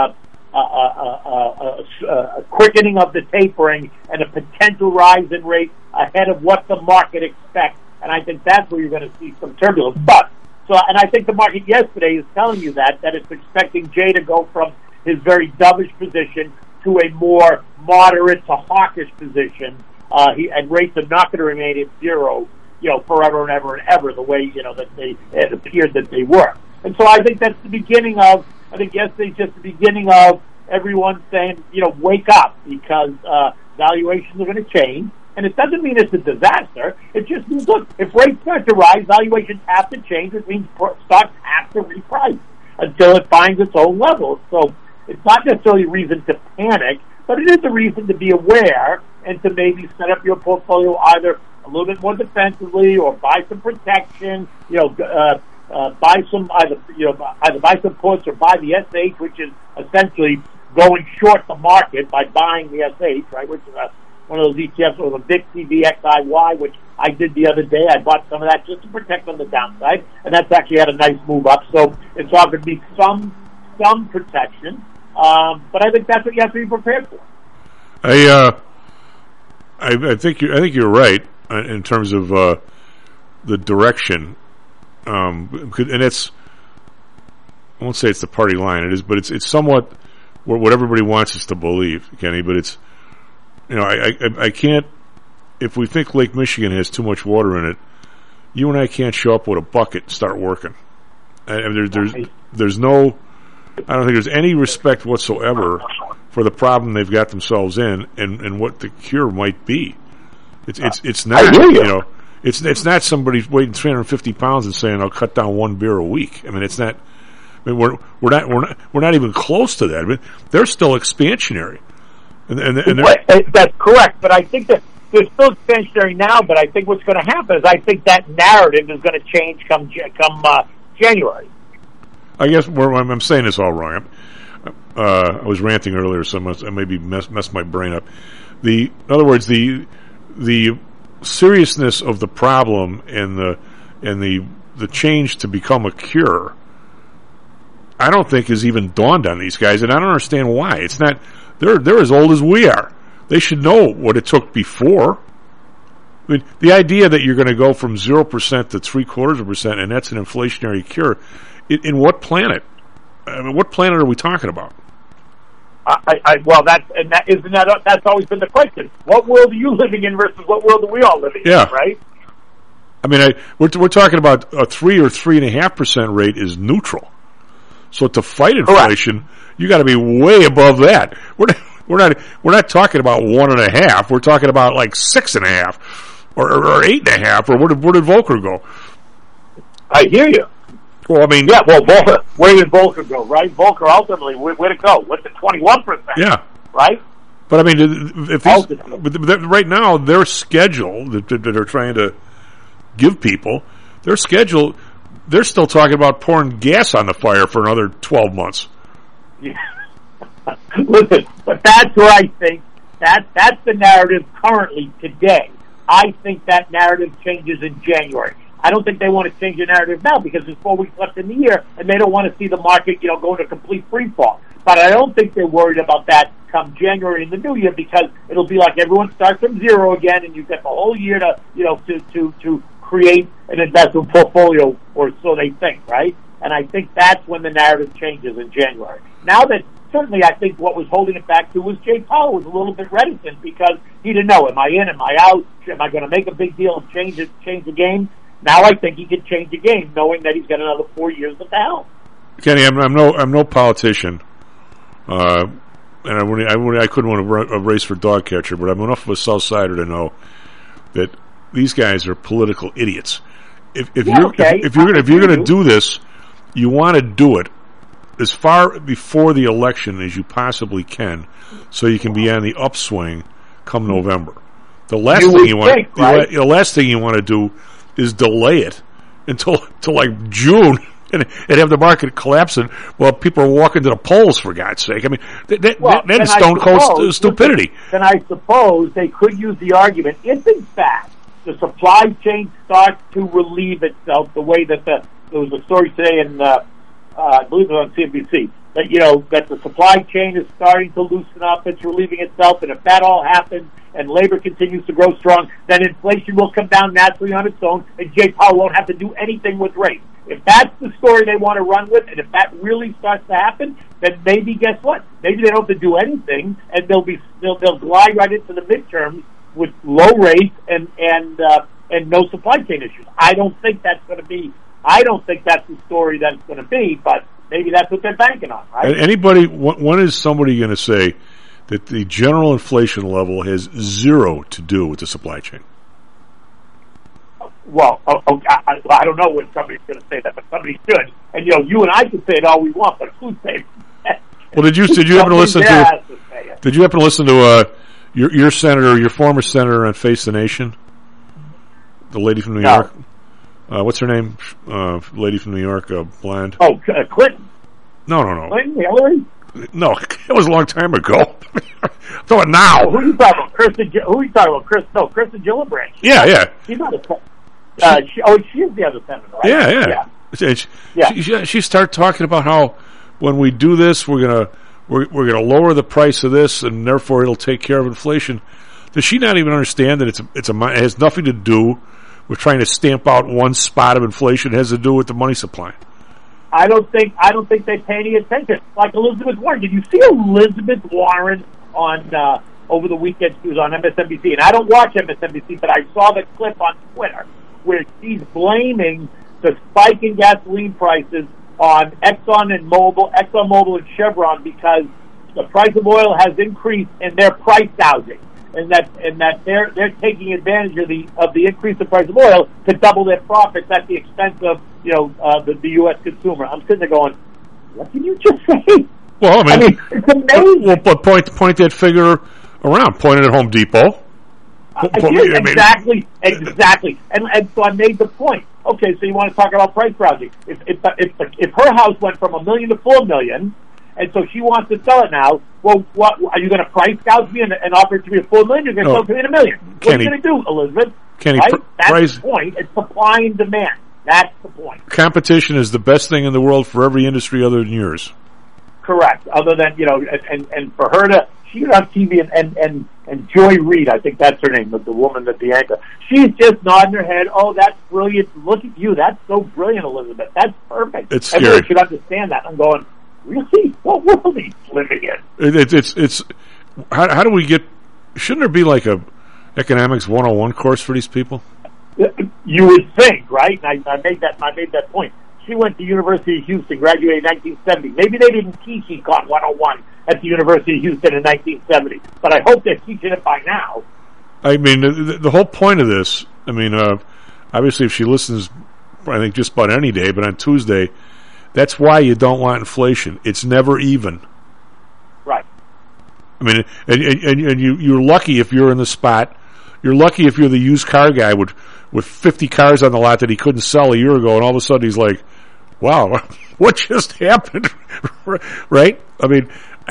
a quickening of the tapering and a potential rise in rates ahead of what the market expects. And I think that's where you're going to see some turbulence. And I think the market yesterday is telling you that it's expecting Jay to go from his very dovish position to a more moderate to hawkish position. And rates are not going to remain at zero, forever and ever and ever, the way, that it appeared that they were. And so I think that's the beginning of, I think yesterday's just the beginning of everyone saying, wake up, because valuations are going to change. And it doesn't mean it's a disaster. It just means, look, if rates start to rise, valuations have to change. It means stocks have to reprice until it finds its own level. So it's not necessarily a reason to panic, but it is a reason to be aware and to maybe set up your portfolio either a little bit more defensively or buy some protection, buy some either buy some puts or buy the SH, which is essentially going short the market by buying the SH, right, which is one of those ETFs with a big CVXIY, which I did the other day. I bought some of that just to protect on the downside, and that's actually had a nice move up. So it's all going to be some protection, but I think that's what you have to be prepared for. I think you're right in terms of the direction, and it's, I won't say it's the party line. It is, but it's somewhat what everybody wants us to believe, Kenny. But it's, I can't. If we think Lake Michigan has too much water in it, you and I can't show up with a bucket and start working. There's no. I don't think there's any respect whatsoever for the problem they've got themselves in and what the cure might be. It's not, it's not somebody weighing 350 pounds and saying I'll cut down one beer a week. I mean, it's not. I mean, we're not even close to that. I mean, they're still expansionary, and that's correct. But I think that they're still expansionary now. But I think what's going to happen is I think that narrative is going to change come January. I guess I'm saying this all wrong. I was ranting earlier, so I maybe messed my brain up. In other words, the seriousness of the problem and the change to become a cure, I don't think is even dawned on these guys, and I don't understand why. It's not. They're as old as we are. They should know what it took before. I mean, the idea that you're going to go from 0% to 0.75%, and that's an inflationary cure. In what planet? I mean, what planet are we talking about? That's always been the question. What world are you living in versus what world are we all living in? Right? I mean, we're talking about a 3 or 3.5% rate is neutral. So to fight inflation, you got to be way above that. We're not talking about 1.5. We're talking about like 6.5 or 8.5. Or where did Volcker go? I hear you. Well, I mean, Volcker, where did Volcker go? Right, Volcker ultimately where to go? What's the 21%? Yeah, right. But I mean, if right now their schedule that they're trying to give people, their schedule, they're still talking about pouring gas on the fire for another 12 months. Yeah. Listen, but that's where I think that's the narrative currently today. I think that narrative changes in January. I don't think they want to change the narrative now because there's 4 weeks left in the year, and they don't want to see the market, go into complete free fall. But I don't think they're worried about that come January in the new year because it'll be like everyone starts from zero again, and you've got the whole year to create an investment portfolio, or so they think, right? And I think that's when the narrative changes in January. Now that certainly I think what was holding it back too was Jay Powell was a little bit reticent because he didn't know, am I in, am I out, am I going to make a big deal and change the game? Now I think he could change the game, knowing that he's got another 4 years at the helm. Kenny, I'm no politician, and I couldn't want to race for dog catcher, but I'm enough of a South Sider to know that these guys are political idiots. If you're going to do this, you want to do it as far before the election as you possibly can, so you can be on the upswing come November. The last thing you want, the last thing you want to do is delay it until like June and have the market collapsing while people are walking to the polls. For God's sake, I mean that is stone cold stupidity. Then I suppose they could use the argument if, in fact, the supply chain starts to relieve itself the way that there was a story today in I believe it was on CNBC that the supply chain is starting to loosen up, it's relieving itself, and if that all happens and labor continues to grow strong, then inflation will come down naturally on its own, and Jay Powell won't have to do anything with rates. If that's the story they want to run with, and if that really starts to happen, then maybe guess what? Maybe they don't have to do anything, and they'll glide right into the midterms with low rates and no supply chain issues. I don't think that's the story that's going to be, but maybe that's what they're banking on, right? When is somebody going to say that the general inflation level has zero to do with the supply chain? Well, I don't know when somebody's going to say that, but somebody should. And you and I can say it all we want, but who's saying that? Well, did you happen to listen to? Did you happen to listen to your senator, your former senator on Face the Nation, the lady from New York? What's her name? Lady from New York, blonde. Oh, Clinton. No. Clinton, Hillary? No, it was a long time ago. So now. Oh, who are you talking about? Kristen Gillibrand. Yeah. She's not a. She is the other senator, right? Yeah. She started talking about how when we do this, we're gonna lower the price of this, and therefore it'll take care of inflation. Does she not even understand that it has nothing to do with trying to stamp out one spot of inflation? It has to do with the money supply. I don't think they pay any attention. Like Elizabeth Warren. Did you see Elizabeth Warren on over the weekend? She was on MSNBC, and I don't watch MSNBC, but I saw the clip on Twitter where she's blaming the spike in gasoline prices on ExxonMobil and Chevron because the price of oil has increased and they're price gouging. And that they're taking advantage of the increase in price of oil to double their profits at the expense of the U.S. consumer. I'm sitting there going, what did you just say? Well, I mean it's amazing. Well, but point that figure around. Point it at Home Depot. Exactly. And so I made the point. Okay, so you want to talk about price gouging? If her house went from $1 million to $4 million. And so she wants to sell it now. Well, what are you going to price gouge me and offer it to me at $4 million? You're going to sell it to me at $1 million. What are you going to do, Elizabeth? That's the point. It's supply and demand. That's the point. Competition is the best thing in the world for every industry other than yours. Correct. Other than and for her to she was on TV and Joy Reid, I think that's her name, the woman that the anchor. She's just nodding her head. Oh, that's brilliant. Look at you. That's so brilliant, Elizabeth. That's perfect. It's scary. Everyone should understand that. I'm going, really? What world are you living in? It's how do we get? Shouldn't there be like a economics 101 course for these people? You would think, right? And I made that point. She went to University of Houston, graduated in 1970. Maybe they didn't teach Econ 101 at the University of Houston in 1970, but I hope they're teaching it by now. I mean, the whole point of this. I mean, obviously, if she listens, I think just about any day, but on Tuesday. That's why you don't want inflation. It's never even. Right. I mean, and you're lucky if you're in the spot. You're lucky if you're the used car guy with 50 cars on the lot that he couldn't sell a year ago, and all of a sudden he's like, "Wow, what just happened?" Right? I mean,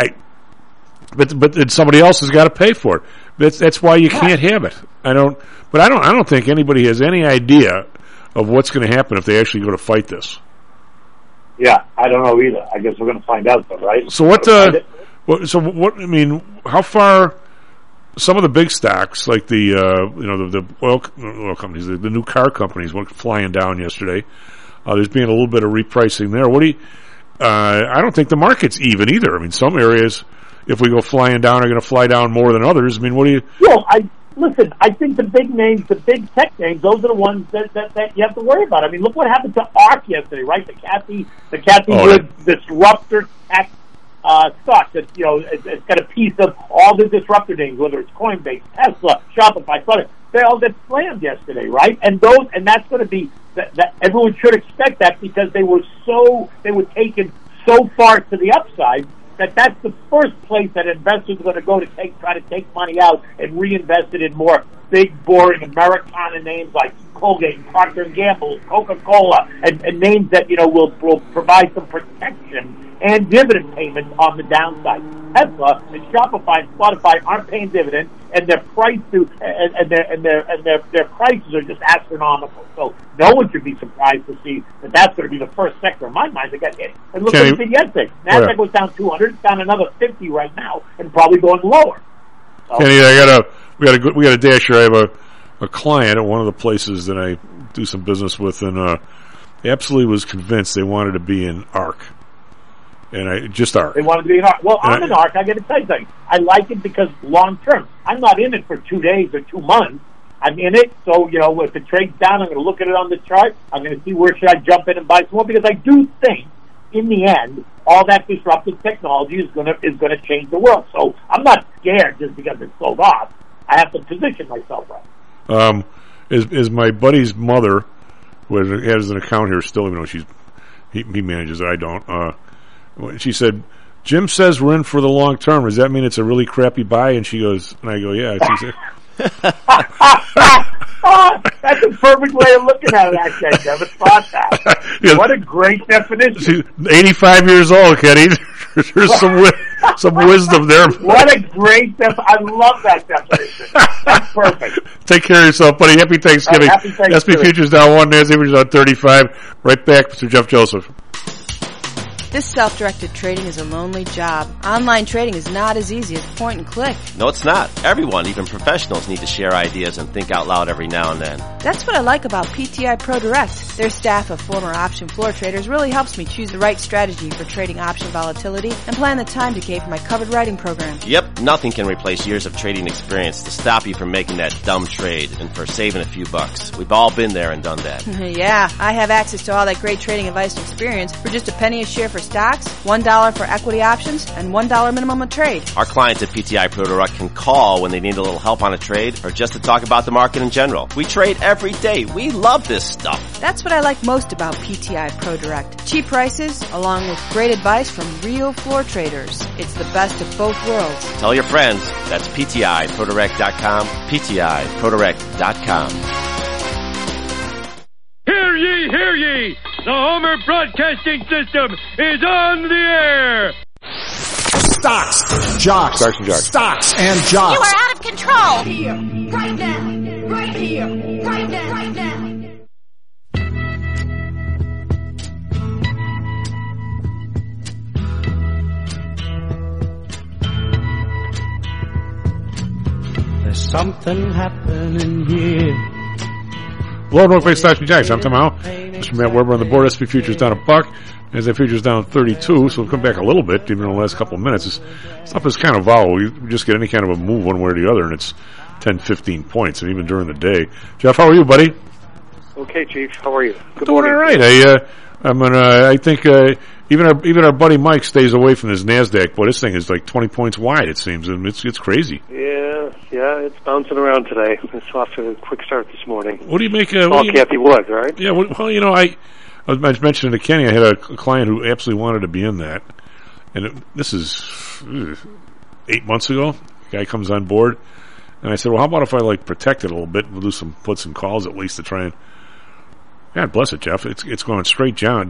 but somebody else has got to pay for it. That's why you can't have it. I don't think anybody has any idea of what's going to happen if they actually go to fight this. Yeah, I don't know either. I guess we're going to find out, though, right? So what? I mean, how far? Some of the big stocks, like the oil companies, the new car companies, went flying down yesterday. There's being a little bit of repricing there. What do you? I don't think the market's even either. I mean, some areas, if we go flying down, are going to fly down more than others. I mean, what do you? Well, listen. I think the big names, the big tech names, those are the ones that you have to worry about. I mean, look what happened to ARK yesterday, right? The Kathy Wood disruptor tech stock that it's got a piece of all the disruptor names, whether it's Coinbase, Tesla, Shopify, Flutter. They all got slammed yesterday, right? And that's going to be that everyone should expect that because they were taken so far to the upside that that's the first place that investors are going to go to try to take money out and reinvest it in more big, boring Americana names like Colgate, Procter & Gamble, Coca-Cola, and names that, will provide some protection and dividend payments on the downside. Tesla and Shopify and Spotify aren't paying dividends, and their prices are just astronomical. So no one should be surprised to see that that's going to be the first sector in my mind that got hit. And look what it did yesterday. Nasdaq was down 200, it's down another 50 right now, and probably going lower. So, Kenny, we got a dash here. I have a client at one of the places that I do some business with, and absolutely was convinced they wanted to be in ARK. And just ARK. They wanted to be in ARK. Well, I'm in ARK. I got to tell you something. I like it because long term. I'm not in it for 2 days or 2 months. I'm in it, so if it trades down, I'm going to look at it on the chart. I'm going to see where should I jump in and buy some more, because I do think in the end, all that disruptive technology is going to change the world. So I'm not scared just because it's sold off. I have to position myself right. Is my buddy's mother, who has an account here still, even though he manages it, I don't. She said, Jim says we're in for the long term. Does that mean it's a really crappy buy? And she goes, and I go, yeah. That's a perfect way of looking at it, actually. I never thought that. Yeah. What a great definition. She's 85 years old, Kenny. There's some wisdom there. What a great I love that definition. That's perfect. Take care of yourself, buddy. Happy Thanksgiving. Happy Thanksgiving. SP Futures down 1, NASDAQ Futures down 35. Right back, Mr. Jeff Joseph. This self-directed trading is a lonely job. Online trading is not as easy as point and click. No, it's not. Everyone, even professionals, need to share ideas and think out loud every now and then. That's what I like about PTI Pro Direct. Their staff of former option floor traders really helps me choose the right strategy for trading option volatility and plan the time decay for my covered writing program. Yep, nothing can replace years of trading experience to stop you from making that dumb trade and for saving a few bucks. We've all been there and done that. Yeah, I have access to all that great trading advice and experience for just a penny a share for stocks, $1 for equity options, and $1 minimum a trade. Our clients at PTI Pro Direct can call when they need a little help on a trade or just to talk about the market in general. We trade every day. We love this stuff. That's what I like most about PTI Pro Direct. Cheap prices, along with great advice from real floor traders. It's the best of both worlds. Tell your friends. That's PTIProDirect.com, PTIProDirect.com. Hear ye, hear ye! The Homer Broadcasting System is on the air! Stocks, jocks, stocks and jocks. You are out of control! Here, right now, right here, right now, right now. There's something happening here. Hello, North Bay Stocks and Jacks. I'm Tom Howell. Mr. Matt Weber on the board. SP Futures down $1. NASDAQ Futures down 32, so we'll come back a little bit, even in the last couple of minutes. This stuff is kind of volatile. You just get any kind of a move one way or the other, and it's 10, 15 points, and even during the day. Jeff, how are you, buddy? Okay, Chief. How are you? Good Doing morning. all right. I think even our buddy Mike stays away from this NASDAQ. Boy, this thing is like 20 points wide, it seems, and it's crazy. Yeah, it's bouncing around today. It's off to a quick start this morning. What do you make? Kathy Wood, right? Yeah. Well, I was mentioning to Kenny, I had a client who absolutely wanted to be in that, and this is 8 months ago. The guy comes on board, and I said, "Well, how about if I protect it a little bit? We'll do some puts and calls at least to try and." God bless it, Jeff. It's going straight down.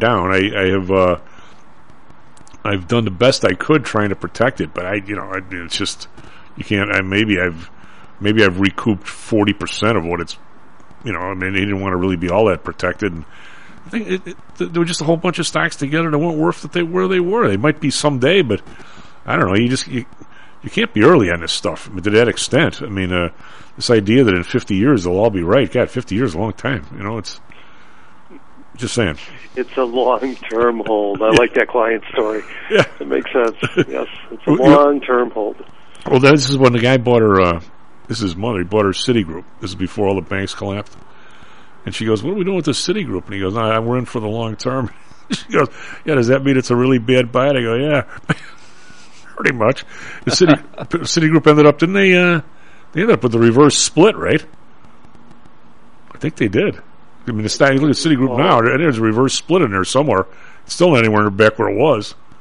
I've done the best I could trying to protect it, but it's just you can't. Maybe I've recouped 40% of what it's. He didn't want to really be all that protected. And I think there were just a whole bunch of stocks together that weren't worth where they were. They might be someday, but I don't know. You can't be early on this stuff to that extent. This idea that in 50 years they'll all be right. God, 50 years is a long time. It's just saying. It's a long-term hold. I like that client story. Yeah. It makes sense. Yes, it's a long-term hold. Well, this is when the guy bought her, this is his mother, he bought her Citigroup. This is before all the banks collapsed. And she goes, what are we doing with this Citigroup? And he goes, no, we're in for the long term. She goes, yeah, does that mean it's a really bad buy? And I go, yeah, pretty much. The Citigroup ended up, didn't they ended up with the reverse split, right? I think they did. The stock, you look at Citigroup now, there's a reverse split in there somewhere. It's still not anywhere back where it was.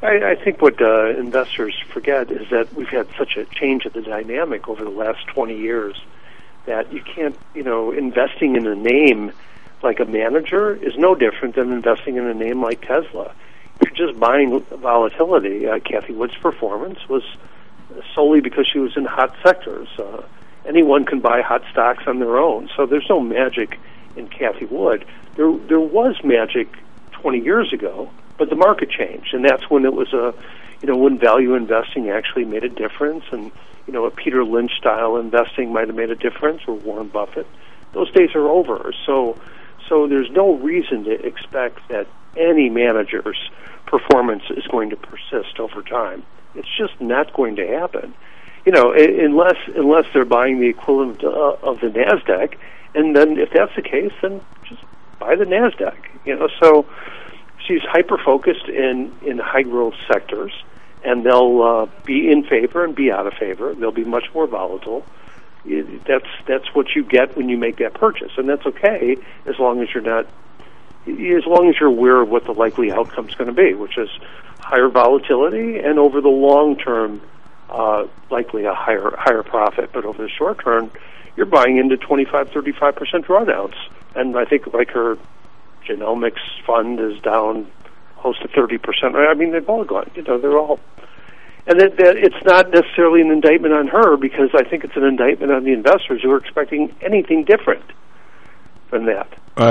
I think what investors forget is that we've had such a change of the dynamic over the last 20 years that you can't, investing in a name like a manager is no different than investing in a name like Tesla. If you're just buying volatility, Cathie Wood's performance was solely because she was in hot sectors. Anyone can buy hot stocks on their own, so there's no magic in Cathie Wood. There was magic 20 years ago, but the market changed, and that's when it was when value investing actually made a difference, and a Peter Lynch style investing might have made a difference, or Warren Buffett. Those days are over. So there's no reason to expect that any manager's performance is going to persist over time. It's just not going to happen. Unless they're buying the equivalent of the NASDAQ, and then if that's the case, then just buy the NASDAQ. So she's hyper-focused in high-growth sectors, and they'll be in favor and be out of favor. They'll be much more volatile. That's what you get when you make that purchase, and that's okay as long as you're aware of what the likely outcome is going to be, which is higher volatility, and over the long term, likely a higher profit. But over the short term, you're buying into 25-35% drawdowns, and I think like her genomics fund is down close to 30%. I mean, they've all gone. They're all. And that it's not necessarily an indictment on her, because I think it's an indictment on the investors who are expecting anything different than that.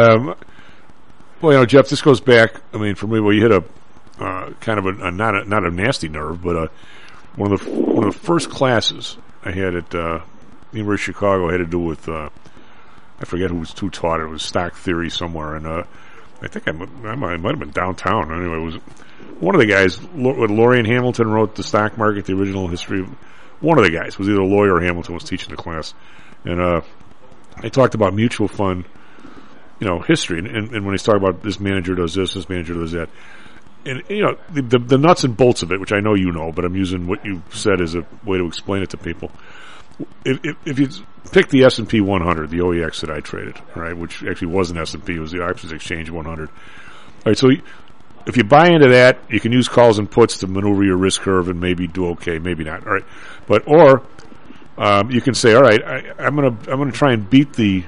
Well, Jeff, this goes back. I mean, for me, you hit a kind of not a nasty nerve, but one of the first classes I had at the University of Chicago had to do with I forget who taught it. It was stock theory somewhere, and I think I might have been downtown. Anyway, it was one of the guys. Lorian Hamilton wrote The Stock Market, the original history. One of the guys was either a lawyer or Hamilton was teaching the class, and they talked about mutual fund, history, and when they talk about this manager does this manager does that, and the nuts and bolts of it, which I know but I'm using what you said as a way to explain it to people. If you pick the S&P 100, the OEX that I traded, right, which actually wasn't S&P, it was the Options Exchange 100. All right, so if you buy into that, you can use calls and puts to maneuver your risk curve and maybe do okay, maybe not. All right, or you can say, all right, I'm gonna try and beat the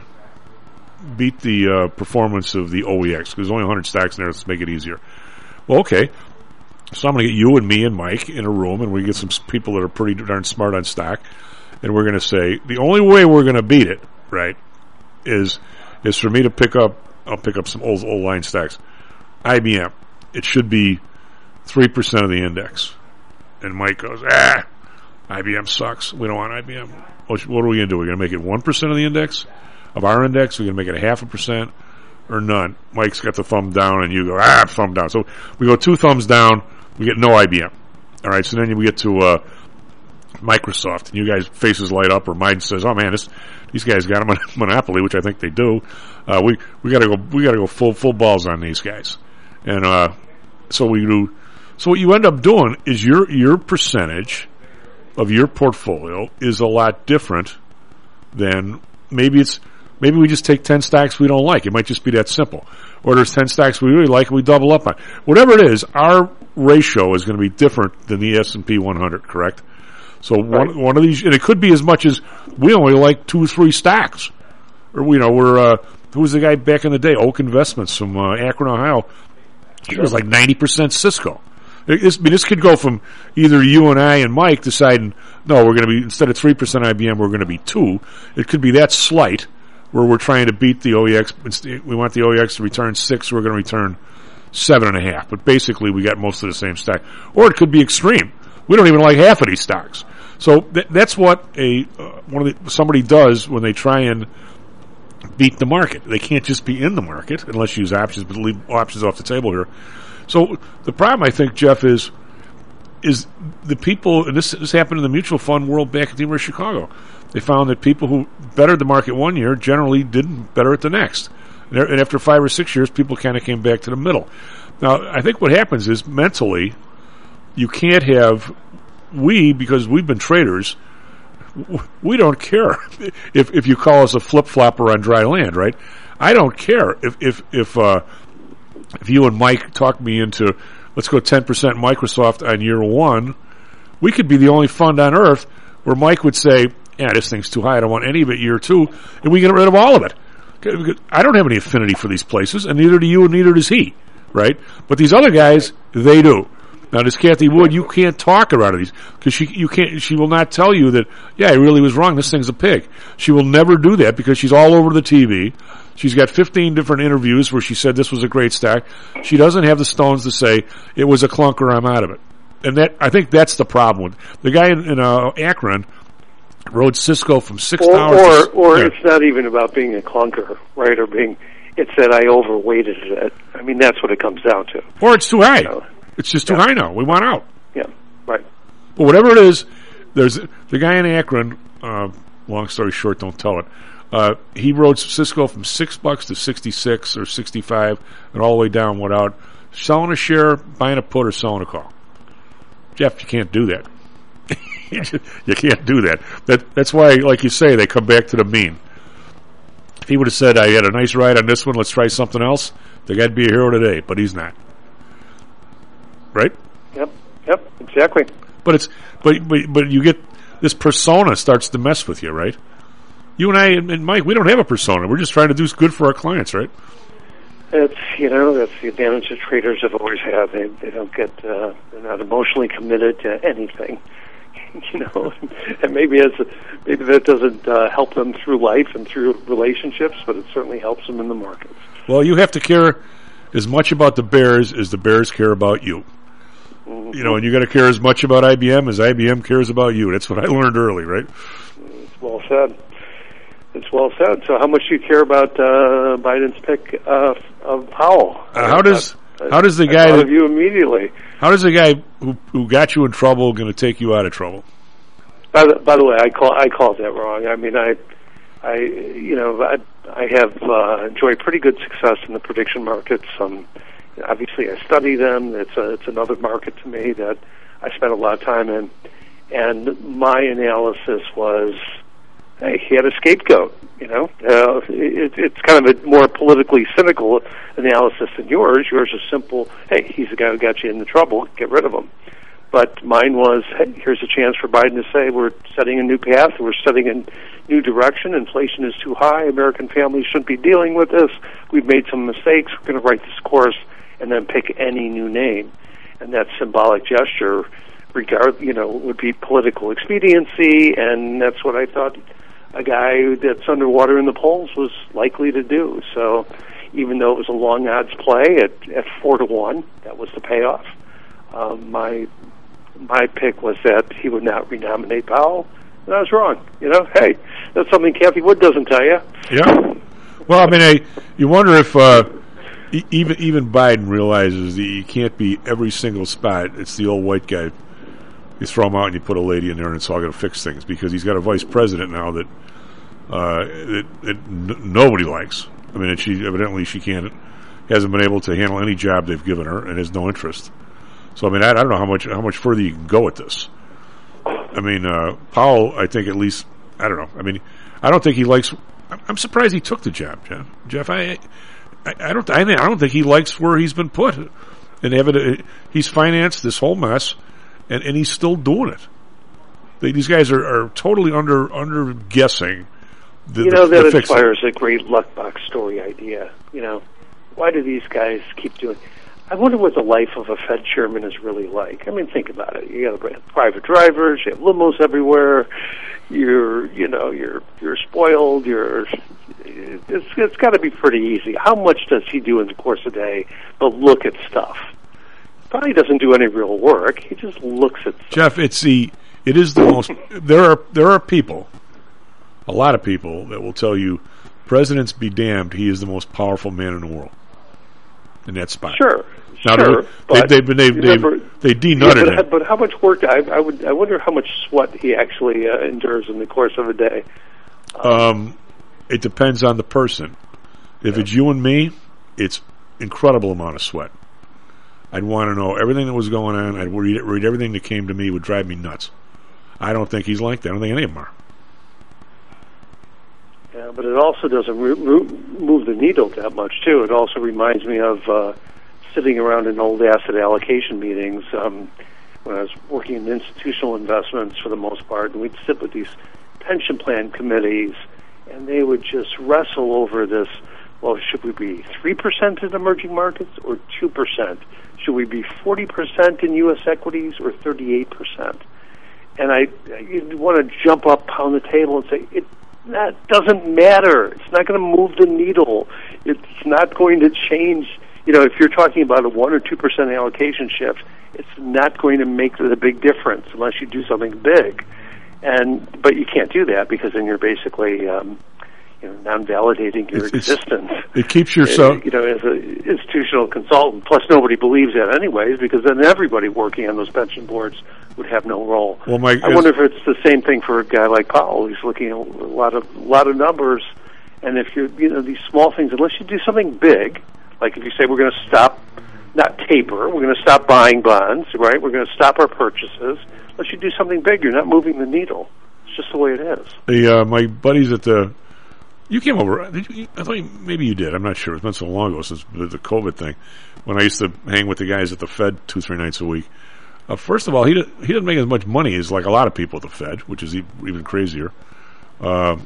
performance of the OEX, because there's only 100 stocks in there. Let's make it easier. Well, okay. So I'm going to get you and me and Mike in a room, and we get some people that are pretty darn smart on stock, and we're going to say the only way we're going to beat it, right, is for me to I'll pick up some old line stocks. IBM, it should be 3% of the index. And Mike goes, IBM sucks. We don't want IBM. What are we going to do? We're going to make it 1% of the index, of our index. We're going to make it 0.5%. Or none. Mike's got the thumb down, and you go, thumb down. So we go 2 thumbs down, we get no IBM. All right, so then we get to Microsoft, and you guys' faces light up, or mine says, oh man, these guys got a monopoly, which I think they do. We got to go full balls on these guys. And so we do. So what you end up doing is your percentage of your portfolio is a lot different than Maybe we just take 10 stocks we don't like. It might just be that simple. Or there's 10 stocks we really like and we double up on. Whatever it is, our ratio is going to be different than the S&P 100, correct? So one of these, and it could be as much as we only like 2 or 3 stocks. Or, who was the guy back in the day? Oak Investments from Akron, Ohio. He was like 90% Cisco. This could go from either you and I and Mike deciding, no, we're going to be, instead of 3% IBM, we're going to be 2. It could be that slight, where we're trying to beat the OEX. We want the OEX to return 6, we're going to return 7.5. But basically, we got most of the same stock. Or it could be extreme. We don't even like half of these stocks. So that's what somebody does when they try and beat the market. They can't just be in the market unless you use options, but leave options off the table here. So the problem, I think, Jeff, is the people, and this happened in the mutual fund world back at the University of Chicago. They found that people who bettered the market one year generally didn't better it the next. And after 5 or 6 years, people kind of came back to the middle. Now, I think what happens is mentally, you can't have, because we've been traders, we don't care if you call us a flip-flopper on dry land, right? I don't care if you and Mike talk me into let's go 10% Microsoft on year one, we could be the only fund on earth where Mike would say, yeah, this thing's too high, I don't want any of it year two, and we get rid of all of it. I don't have any affinity for these places, and neither do you, and neither does he, right? But these other guys, they do. Now, this Kathy Wood, you can't talk her out of these because she will not tell you that, yeah, I really was wrong. This thing's a pig. She will never do that because she's all over the TV. She's got 15 different interviews where she said this was a great stock. She doesn't have the stones to say it was a clunker, I'm out of it. And that, I think that's the problem with the guy in Akron rode Cisco from $6 or it's not even about being a clunker, right? Or it's that I overweighted it. I mean, that's what it comes down to. Or it's too high. It's just too high now. We want out. Yeah, right. But whatever it is, there's the guy in Akron. Long story short, don't tell it. He rode Cisco from $6 to 66 or 65, and all the way down without selling a share, buying a put, or selling a call. Jeff, you can't do that. You can't do that. That's why, like you say, they come back to the mean. If he would have said, I had a nice ride on this one, let's try something else, the guy'd be a hero today, but he's not. Right? Yep, exactly. But you get this persona starts to mess with you, right? You and I and Mike, we don't have a persona. We're just trying to do good for our clients, right? That's the advantage that traders have always had. They don't get they're not emotionally committed to anything, and maybe that doesn't help them through life and through relationships, but it certainly helps them in the markets. Well, you have to care as much about the Bears as the Bears care about you. Mm-hmm. And you got to care as much about IBM as IBM cares about you. That's what I learned early, right? It's well said. It's well said. So, how much do you care about Biden's pick of Powell? How does the guy? I thought of you immediately. How does the guy who got you in trouble going to take you out of trouble? By the way, I called that wrong. I mean, I have enjoyed pretty good success in the prediction markets. Obviously, I study them. It's another market to me that I spent a lot of time in. And my analysis was, hey, he had a scapegoat. It's kind of a more politically cynical analysis than yours. Yours is simple. Hey, he's the guy who got you into trouble. Get rid of him. But mine was, hey, here's a chance for Biden to say we're setting a new path, we're setting a new direction, inflation is too high, American families shouldn't be dealing with this, we've made some mistakes, we're going to write this course, and then pick any new name. And that symbolic gesture, would be political expediency, and that's what I thought a guy that's underwater in the polls was likely to do. So even though it was a long odds play at 4-1, that was the payoff. My pick was that he would not renominate Powell, and I was wrong. Hey, that's something Kathy Wood doesn't tell you. Yeah. Well, I mean, you wonder if even Biden realizes that you can't be every single spot. It's the old white guy. You throw him out and you put a lady in there, and it's all going to fix things because he's got a vice president now that nobody likes. I mean, hasn't been able to handle any job they've given her, and has no interest. So I mean, I don't know how much further you can go with this. I mean, Powell, I think at least, I don't know. I mean, I don't think he likes. I'm surprised he took the job, Jeff. I don't think he likes where he's been put, and he's financed this whole mess, and he's still doing it. These guys are totally under guessing. That inspires a great luckbox story idea. Why do these guys keep doing? I wonder what the life of a Fed chairman is really like. I mean, think about it. You got private drivers. You have limos everywhere. You're spoiled. It's got to be pretty easy. How much does he do in the course of the day? But look at stuff. Probably doesn't do any real work. He just looks at stuff. Jeff, it is the most. There are people, a lot of people that will tell you, presidents be damned, he is the most powerful man in the world. In that spot. Sure. Now, but they denutted it. But how much work? I wonder how much sweat he actually endures in the course of a day. It depends on the person. If it's you and me, it's incredible amount of sweat. I'd want to know everything that was going on. I'd read everything that came to me. It would drive me nuts. I don't think he's like that. I don't think any of them are. Yeah, but it also doesn't move the needle that much, too. It also reminds me of sitting around in old asset allocation meetings when I was working in institutional investments for the most part, and we'd sit with these pension plan committees, and they would just wrestle over this, well, should we be 3% in emerging markets or 2%? Should we be 40% in U.S. equities or 38%? And you'd want to jump up on the table and say, that doesn't matter. It's not going to move the needle. It's not going to change. If you're talking about a 1 or 2% allocation shift, it's not going to make the big difference unless you do something big. But you can't do that because then you're basically non-validating your existence. It keeps yourself... as an institutional consultant. Plus, nobody believes that anyways, because then everybody working on those pension boards would have no role. Well, I wonder if it's the same thing for a guy like Powell. He's looking at a lot of numbers, and if you're, these small things, unless you do something big, like if you say we're going to stop, not taper, we're going to stop buying bonds, right? We're going to stop our purchases. Unless you do something big, you're not moving the needle. It's just the way it is. My buddies at the... You came over. I thought maybe you did. I'm not sure. It's been so long ago since the COVID thing. When I used to hang with the guys at the Fed 2-3 nights a week. First of all, he doesn't make as much money as like a lot of people at the Fed, which is even crazier. But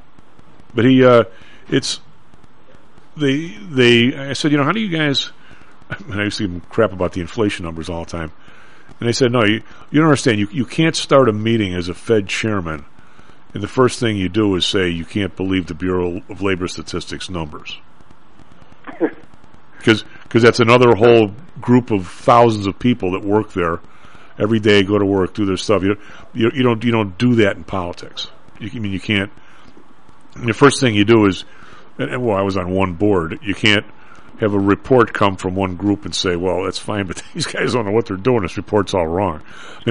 it's they. I said, how do you guys? And I used to give them crap about the inflation numbers all the time. And they said, no, you don't understand. You can't start a meeting as a Fed chairman. And the first thing you do is say you can't believe the Bureau of Labor Statistics numbers, because that's another whole group of thousands of people that work there every day, go to work, do their stuff. You don't do that in politics. You can't. And the first thing you do is, I was on one board. You can't have a report come from one group and say, well, that's fine, but these guys don't know what they're doing. This report's all wrong.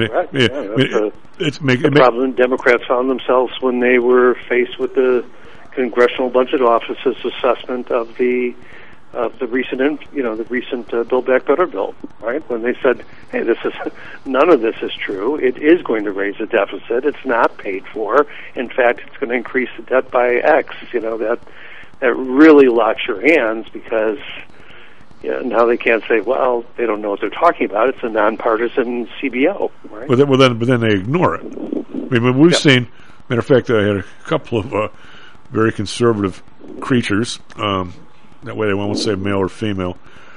It's the problem Democrats found themselves when they were faced with the Congressional Budget Office's assessment of the recent Build Back Better bill, right? When they said, hey, none of this is true. It is going to raise the deficit. It's not paid for. In fact, it's going to increase the debt by X. That really locks your hands because now they can't say, well, they don't know what they're talking about. It's a nonpartisan CBO, right? But then they ignore it. I mean, we've seen. Matter of fact, I had a couple of very conservative creatures. That way, I won't say male or female.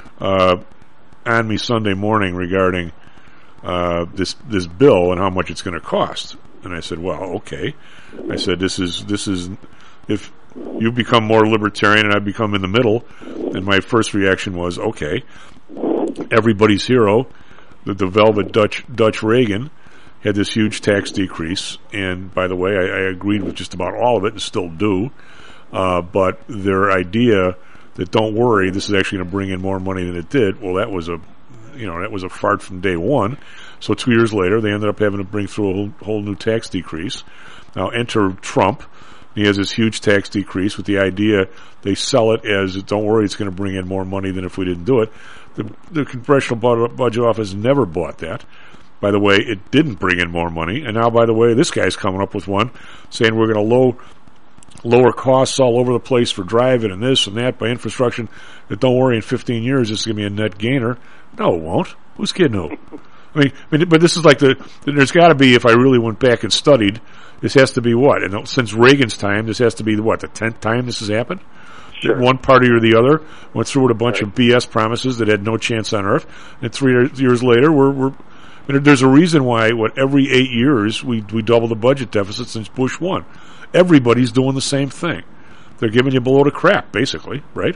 On me Sunday morning regarding this bill and how much it's going to cost. And I said, well, okay. I said, this is if you become more libertarian and I become in the middle. And my first reaction was, okay, everybody's hero, the Velvet Dutch Reagan, had this huge tax decrease. And by the way, I agreed with just about all of it and still do. But their idea that don't worry, this is actually going to bring in more money than it did. Well, that was a fart from day one. So 2 years later, they ended up having to bring through a whole new tax decrease. Now enter Trump. He has this huge tax decrease with the idea they sell it as, don't worry, it's going to bring in more money than if we didn't do it. The Congressional Budget Office never bought that. By the way, it didn't bring in more money. And now, by the way, this guy's coming up with one saying we're going to lower costs all over the place for driving and this and that by infrastructure. That don't worry, in 15 years, this is going to be a net gainer. No, it won't. Who's kidding who? I mean, but this is like there's got to be, if I really went back and studied, this has to be what? And since Reagan's time, this has to be the 10th time this has happened? Sure. One party or the other went through with a bunch of BS promises that had no chance on earth. And 3 years later, there's a reason why, every 8 years, we double the budget deficit since Bush won. Everybody's doing the same thing. They're giving you below the crap, basically, right?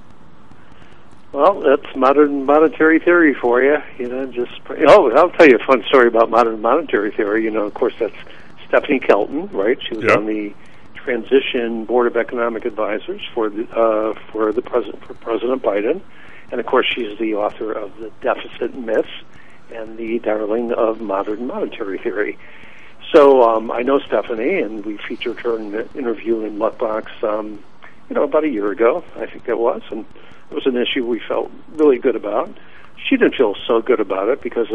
Well, that's modern monetary theory for you. I'll tell you a fun story about modern monetary theory. Of course, that's Stephanie Kelton, right? She was on the Transition Board of Economic Advisors for President Biden, and of course, she's the author of The Deficit Myth and the darling of modern monetary theory. So I know Stephanie, and we featured her in an interview in Luckbox, about a year ago, I think that was, and it was an issue we felt really good about. She didn't feel so good about it because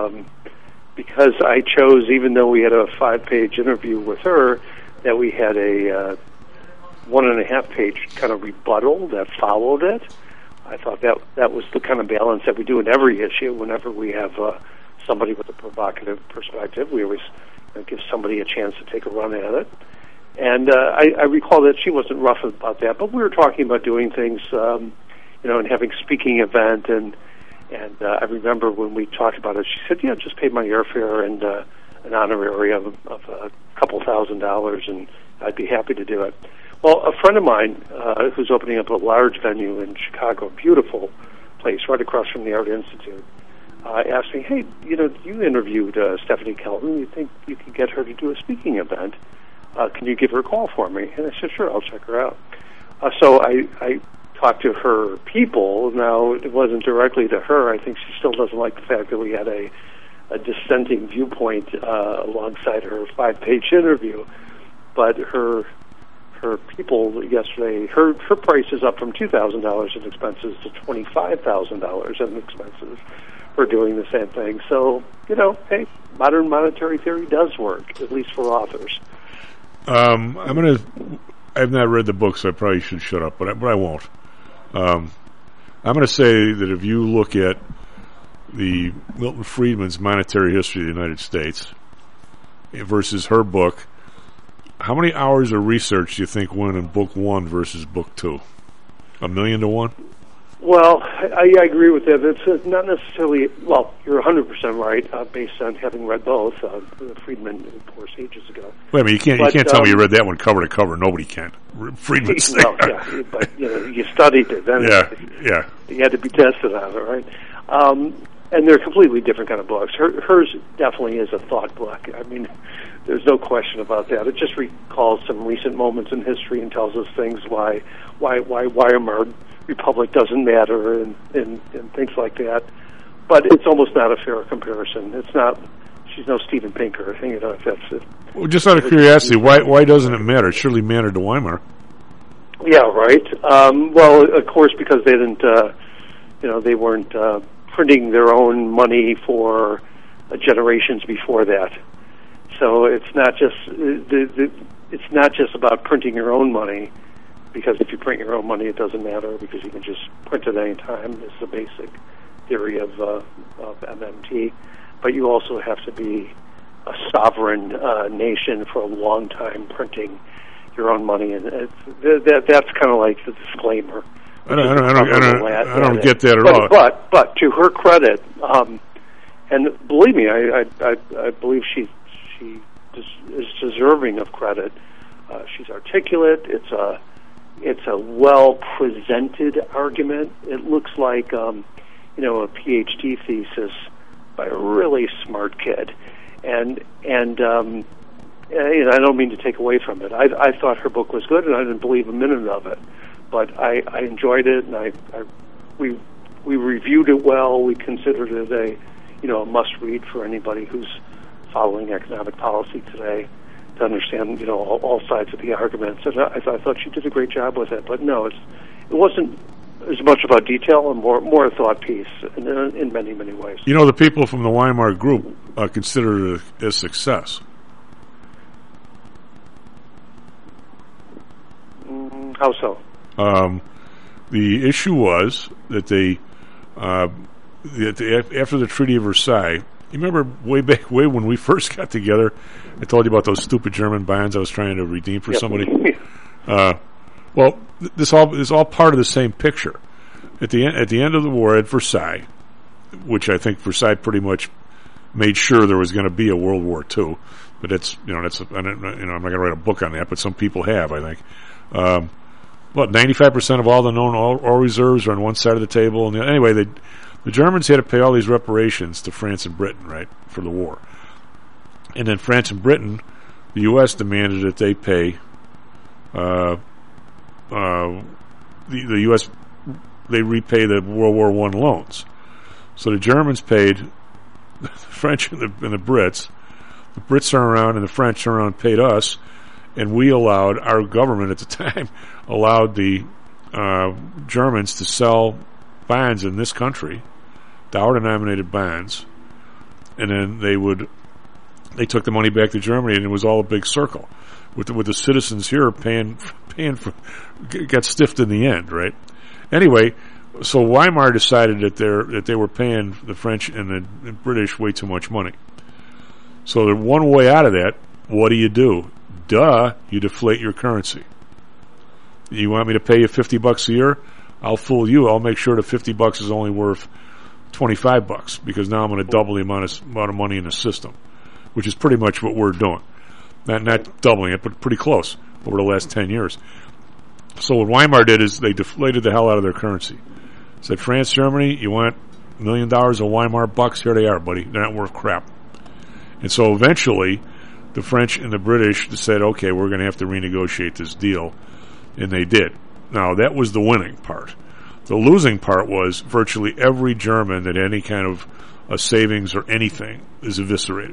I chose, even though we had a 5-page interview with her, that we had a 1.5-page kind of rebuttal that followed it. I thought that was the kind of balance that we do in every issue. Whenever we have somebody with a provocative perspective, we always give somebody a chance to take a run at it. And I recall that she wasn't rough about that, but we were talking about doing things, and having speaking event, and I remember when we talked about it, she said, "Yeah, just pay my airfare and an honorary of a couple $1,000, and I'd be happy to do it." Well, a friend of mine who's opening up a large venue in Chicago, a beautiful place right across from the Art Institute, asked me, "Hey, you interviewed Stephanie Kelton. You think you could get her to do a speaking event? Can you give her a call for me?" And I said, "Sure, I'll check her out." So I talked to her people. Now, it wasn't directly to her. I think she still doesn't like the fact that we had a dissenting viewpoint alongside her 5-page interview. But her people yesterday, her price is up from $2,000 in expenses to $25,000 in expenses for doing the same thing. So, hey, modern monetary theory does work, at least for authors. I've not read the book, so I probably should shut up, but I won't. I'm going to say that if you look at the Milton Friedman's Monetary History of the United States versus her book, how many hours of research do you think went in book 1 versus book 2? 1,000,000 to 1? Well, I agree with that. It's not necessarily, well, you're 100% right, based on having read both. Friedman, of course, ages ago. Wait a minute, you can't tell me you read that one cover to cover. Nobody can. Friedman's well, yeah, but you studied it. Then yeah. You had to be tested on it, right? And they're completely different kind of books. Hers definitely is a thought book. I mean, there's no question about that. It just recalls some recent moments in history and tells us things why Weimar Republic doesn't matter and things like that. But it's almost not a fair comparison. It's not. She's no Steven Pinker. If that's it. Well, just out of curiosity, why doesn't it matter? It surely mattered to Weimar. Yeah, right. Well, of course, because they didn't. They weren't printing their own money for generations before that. So it's not just it's not just about printing your own money, because if you print your own money, it doesn't matter because you can just print it any time. It's the basic theory of MMT. But you also have to be a sovereign nation for a long time printing your own money, and that's kind of like the disclaimer. I don't get that at all. But to her credit, and believe me, I believe she is deserving of credit. She's articulate. It's a well presented argument. It looks like a PhD thesis by a really smart kid, and I don't mean to take away from it. I thought her book was good, and I didn't believe a minute of it. But I enjoyed it, and we reviewed it well. We considered it a must read for anybody who's following economic policy today to understand all sides of the arguments. And I thought she did a great job with it. But no, it wasn't as much about detail and more a thought piece in many ways. The people from the Weimar group considered it a success. How so? The issue was that they, after the Treaty of Versailles, you remember way when we first got together, I told you about those stupid German bonds I was trying to redeem for somebody. Well, this is all part of the same picture. At the end of the war at Versailles, which I think Versailles pretty much made sure there was going to be a World War II, but I'm not going to write a book on that, but some people have, I think. 95% of all the known oil reserves are on one side of the table. And anyway, the Germans had to pay all these reparations to France and Britain, right, for the war. And then France and Britain, the U.S. demanded that they pay the U.S. they repay the World War I loans. So the Germans paid the French and the Brits. The Brits turned around and the French turned around and paid us. And we allowed, our government at the time, allowed the Germans to sell bonds in this country, dollar-denominated bonds, and then they took the money back to Germany, and it was all a big circle, with the citizens here paying for, got stiffed in the end, right? Anyway, So Weimar decided that they were paying the French and the British way too much money. So the one way out of that, what do? Duh, you deflate your currency. You want me to pay you $50 a year? I'll fool you. I'll make sure the $50 is only worth $25 because now I'm going to double the amount of money in the system, which is pretty much what we're doing. Not doubling it, but pretty close over the last 10 years. So what Weimar did is they deflated the hell out of their currency. Said, France, Germany, you want $1 million of Weimar bucks? Here they are, buddy. They're not worth crap. And so eventually the French and the British said, okay, we're going to have to renegotiate this deal. And they did. Now, that was the winning part. The losing part was virtually every German that had any kind of a savings or anything is eviscerated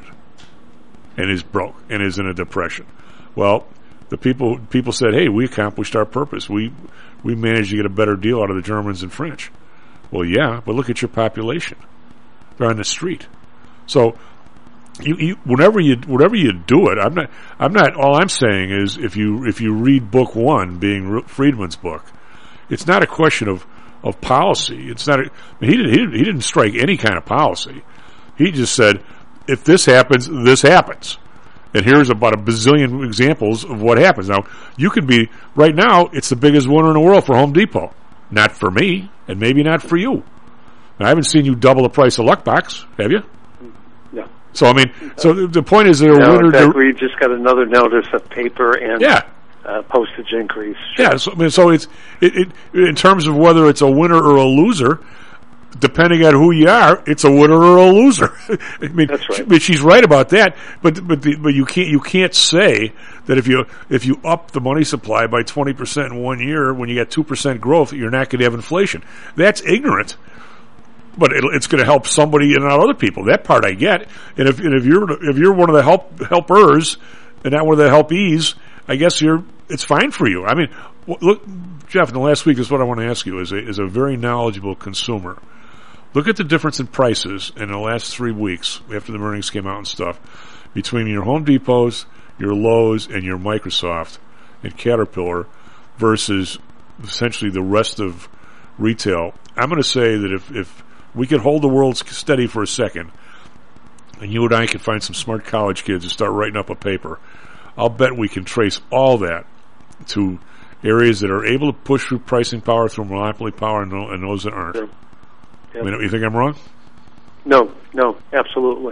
and is broke and is in a depression. Well, the people said, hey, we accomplished our purpose. We managed to get a better deal out of the Germans and French. Well, yeah, but look at your population. They're on the street. So whenever you do it, I'm not. All I'm saying is, if you read book one, being Friedman's book, it's not a question of policy. It's not. He didn't strike any kind of policy. He just said, if this happens, this happens. And here's about a bazillion examples of what happens. Now, you could be, right now, it's the biggest winner in the world for Home Depot. Not for me, and maybe not for you. Now, I haven't seen you double the price of Luckbox, have you? No. So, I mean, so the point is that a winner... In fact, we just got another notice of paper and postage increase. Sure. Yeah, so, I mean, so it in terms of whether it's a winner or a loser, depending on who you are, it's a winner or a loser. I mean, that's right. She's right about that. But you can't say that if you up the money supply by 20% in 1 year when you get 2% growth, you're not going to have inflation. That's ignorant. But it's going to help somebody and not other people. That part I get. And if you're one of the helpers and not one of the helpees, I guess it's fine for you. I mean, look, Jeff. In the last week, this is what I want to ask you: as a very knowledgeable consumer. Look at the difference in prices in the last 3 weeks after the earnings came out and stuff between your Home Depots, your Lowe's, and your Microsoft and Caterpillar versus essentially the rest of retail. I'm going to say that if we could hold the world steady for a second and you and I could find some smart college kids to start writing up a paper, I'll bet we can trace all that to areas that are able to push through pricing power, through monopoly power, and those that aren't. Sure. I mean, you think I'm wrong? No, absolutely.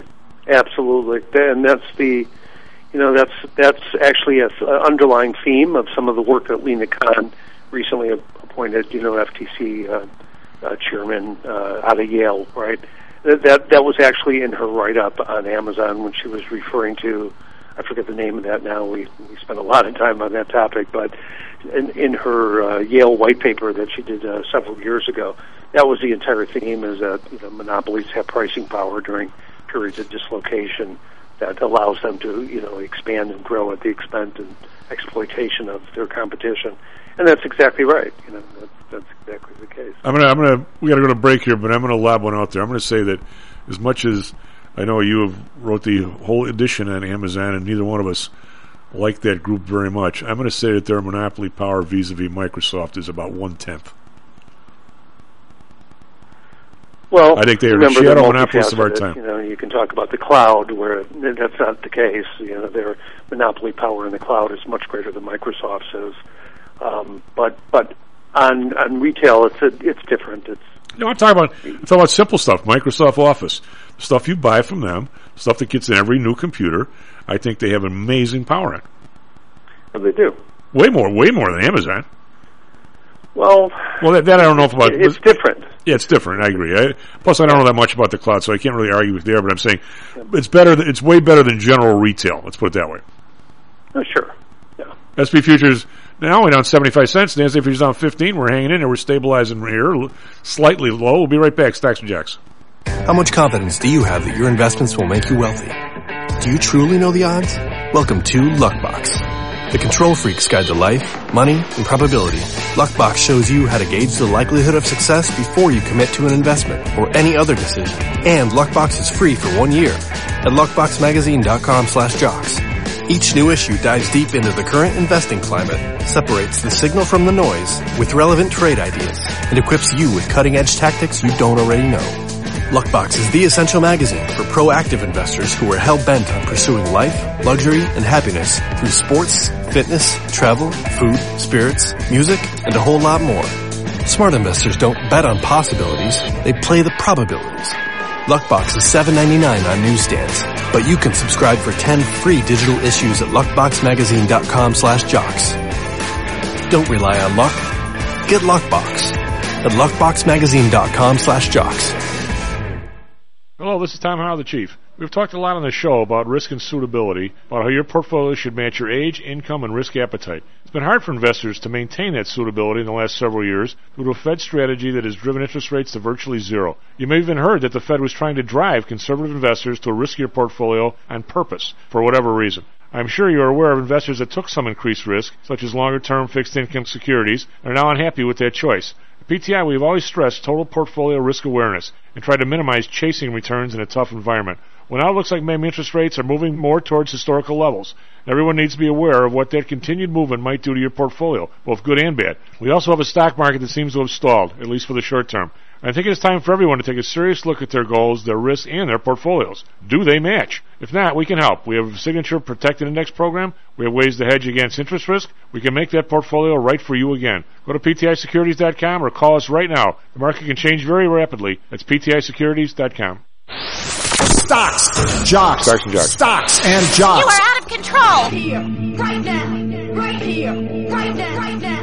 And that's actually an underlying theme of some of the work that Lena Khan recently appointed, FTC chairman out of Yale, right? That was actually in her write-up on Amazon when she was referring to, I forget the name of that now. We spent a lot of time on that topic, but in her Yale white paper that she did several years ago, that was the entire theme, is that monopolies have pricing power during periods of dislocation that allows them to expand and grow at the expense and exploitation of their competition, and that's exactly right. That's exactly the case. We got to go to break here, but I'm going to lob one out there. I'm going to say that as much as I know you have wrote the whole edition on Amazon, and neither one of us like that group very much, I'm going to say that their monopoly power vis-a-vis Microsoft is about 1/10. Well, I think they are the shadow monopolists of our time. You can talk about the cloud, where that's not the case. Their monopoly power in the cloud is much greater than Microsoft's is. But on retail, it's different. I'm talking about simple stuff. Microsoft Office, stuff you buy from them, stuff that gets in every new computer. I think they have amazing power in. Well, they do. Way more than Amazon. Well, that I don't know about. It's different. Yeah, it's different. I agree. Plus, I don't know that much about the cloud, so I can't really argue with there. But I'm saying it's better. It's way better than general retail. Let's put it that way. Oh, sure. Yeah. SP futures now we're down 75 cents. NASDAQ futures down 15. We're hanging in there. We're stabilizing here, slightly low. We'll be right back. Stocks and Jocks. How much confidence do you have that your investments will make you wealthy? Do you truly know the odds? Welcome to Luckbox, the control freak's guide to life, money, and probability. Luckbox shows you how to gauge the likelihood of success before you commit to an investment or any other decision. And Luckbox is free for 1 year at luckboxmagazine.com/jocks. Each new issue dives deep into the current investing climate, separates the signal from the noise with relevant trade ideas, and equips you with cutting-edge tactics you don't already know. Luckbox is the essential magazine for proactive investors who are hell-bent on pursuing life, luxury, and happiness through sports, fitness, travel, food, spirits, music, and a whole lot more. Smart investors don't bet on possibilities, they play the probabilities. Luckbox is $7.99 on newsstands, but you can subscribe for 10 free digital issues at luckboxmagazine.com/jocks. Don't rely on luck. Get Luckbox at luckboxmagazine.com/jocks. Hello, this is Tom Howell, the Chief. We've talked a lot on the show about risk and suitability, about how your portfolio should match your age, income, and risk appetite. It's been hard for investors to maintain that suitability in the last several years due to a Fed strategy that has driven interest rates to virtually zero. You may have even heard that the Fed was trying to drive conservative investors to a riskier portfolio on purpose, for whatever reason. I'm sure you're aware of investors that took some increased risk, such as longer-term fixed income securities, and are now unhappy with that choice. At PTI, we've always stressed total portfolio risk awareness and tried to minimize chasing returns in a tough environment. Well, now it looks like maybe interest rates are moving more towards historical levels. Everyone needs to be aware of what that continued movement might do to your portfolio, both good and bad. We also have a stock market that seems to have stalled, at least for the short term. I think it's time for everyone to take a serious look at their goals, their risks, and their portfolios. Do they match? If not, we can help. We have a Signature Protected Index program. We have ways to hedge against interest risk. We can make that portfolio right for you again. Go to PTIsecurities.com or call us right now. The market can change very rapidly. That's PTIsecurities.com. Stocks, jocks, Stocks and jocks. Stocks and jocks. You are out of control. Right here, right now, right here, right now, right now.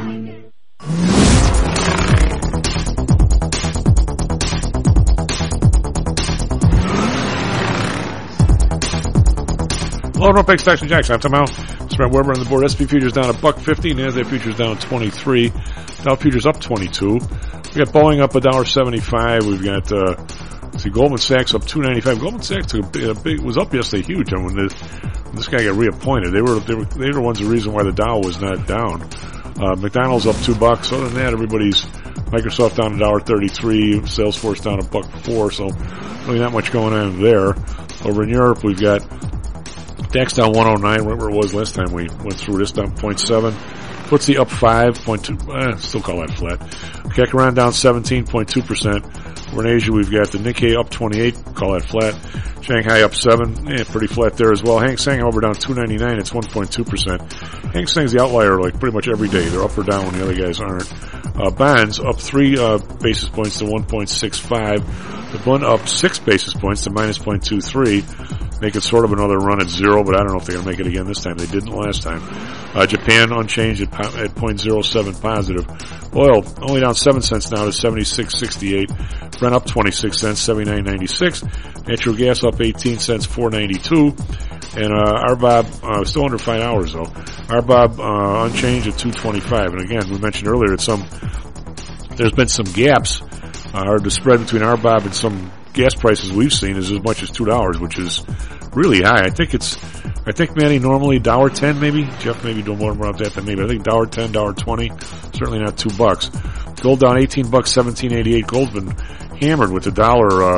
Hello, everyone. Peg Stocks and Jocks. I'm Tom Howell. Brent Weber on the board. SP futures down $1.50. NASDAQ futures down 23. Dow futures up 22. We got Boeing up $1.75. We've got Goldman Sachs up $2.95. Goldman Sachs took a big was up yesterday, huge. And when this guy got reappointed, they were the ones the reason why the Dow was not down. McDonald's up $2. Other than that, everybody's Microsoft down $1.33. Salesforce down $1.04. So really not much going on there. Over in Europe, we've got DAX down 109, right where it was last time we went through this, down 0.7. FTSE up 5.2, still call that flat. Kekaran down 17.2%. Over in Asia, we've got the Nikkei up 28, call that flat. Shanghai up 7, pretty flat there as well. Hang Seng over down 299, it's 1.2%. Hang Seng's the outlier like pretty much every day. They're up or down when the other guys aren't. Bonds up 3 basis points to 1.65. The Bund up 6 basis points to minus 0.23. Make it sort of another run at 0, but I don't know if they're going to make it again this time. They didn't last time. Japan unchanged at 0.07 positive. Oil only down 7 cents now to 76.68. Brent up 26 cents, 79.96. Natural gas up 18 cents, 4.92. And RBOB still under 5 hours though. RBOB unchanged at 2.25. And again, we mentioned earlier that there's been some gaps. The spread between RBOB and some gas prices we've seen is as much as $2, which is really high. I think Manny normally $1.10 maybe. Jeff maybe doing more about that than me, but I think $1.10, $1.20. Certainly not $2. Gold down $18, 17.88. Gold's been hammered with the dollar.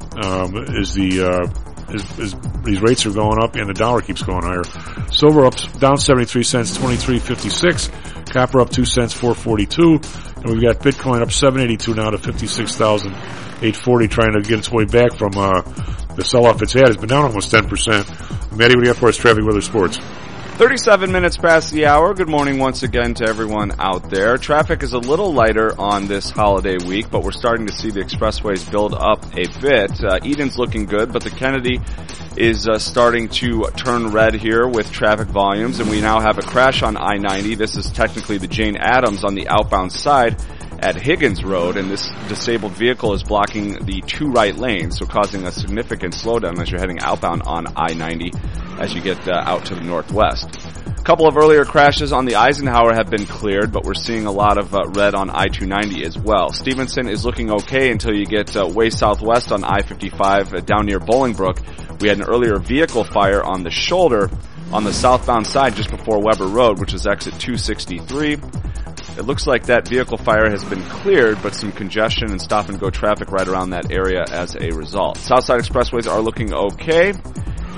These rates are going up and the dollar keeps going higher. Silver up down 73 cents, 23.56. Copper up 2 cents, 4.42. And we've got Bitcoin up 782 now to 56,840, trying to get its way back from the sell-off it's had. It's been down almost 10%. Matty, what do you have for us? Traffic, weather, sports. 37 minutes past the hour. Good morning once again to everyone out there. Traffic is a little lighter on this holiday week, but we're starting to see the expressways build up a bit. Eden's looking good, but the Kennedy is starting to turn red here with traffic volumes, and we now have a crash on I-90. This is technically the Jane Addams on the outbound side at Higgins Road, and this disabled vehicle is blocking the 2 right lanes, so causing a significant slowdown as you're heading outbound on I-90 as you get out to the northwest. A couple of earlier crashes on the Eisenhower have been cleared, but we're seeing a lot of red on I-290 as well. Stevenson is looking okay until you get way southwest on I-55 down near Bolingbrook. We had an earlier vehicle fire on the shoulder on the southbound side just before Weber Road, which is exit 263. It looks like that vehicle fire has been cleared, but some congestion and stop-and-go traffic right around that area as a result. Southside expressways are looking okay.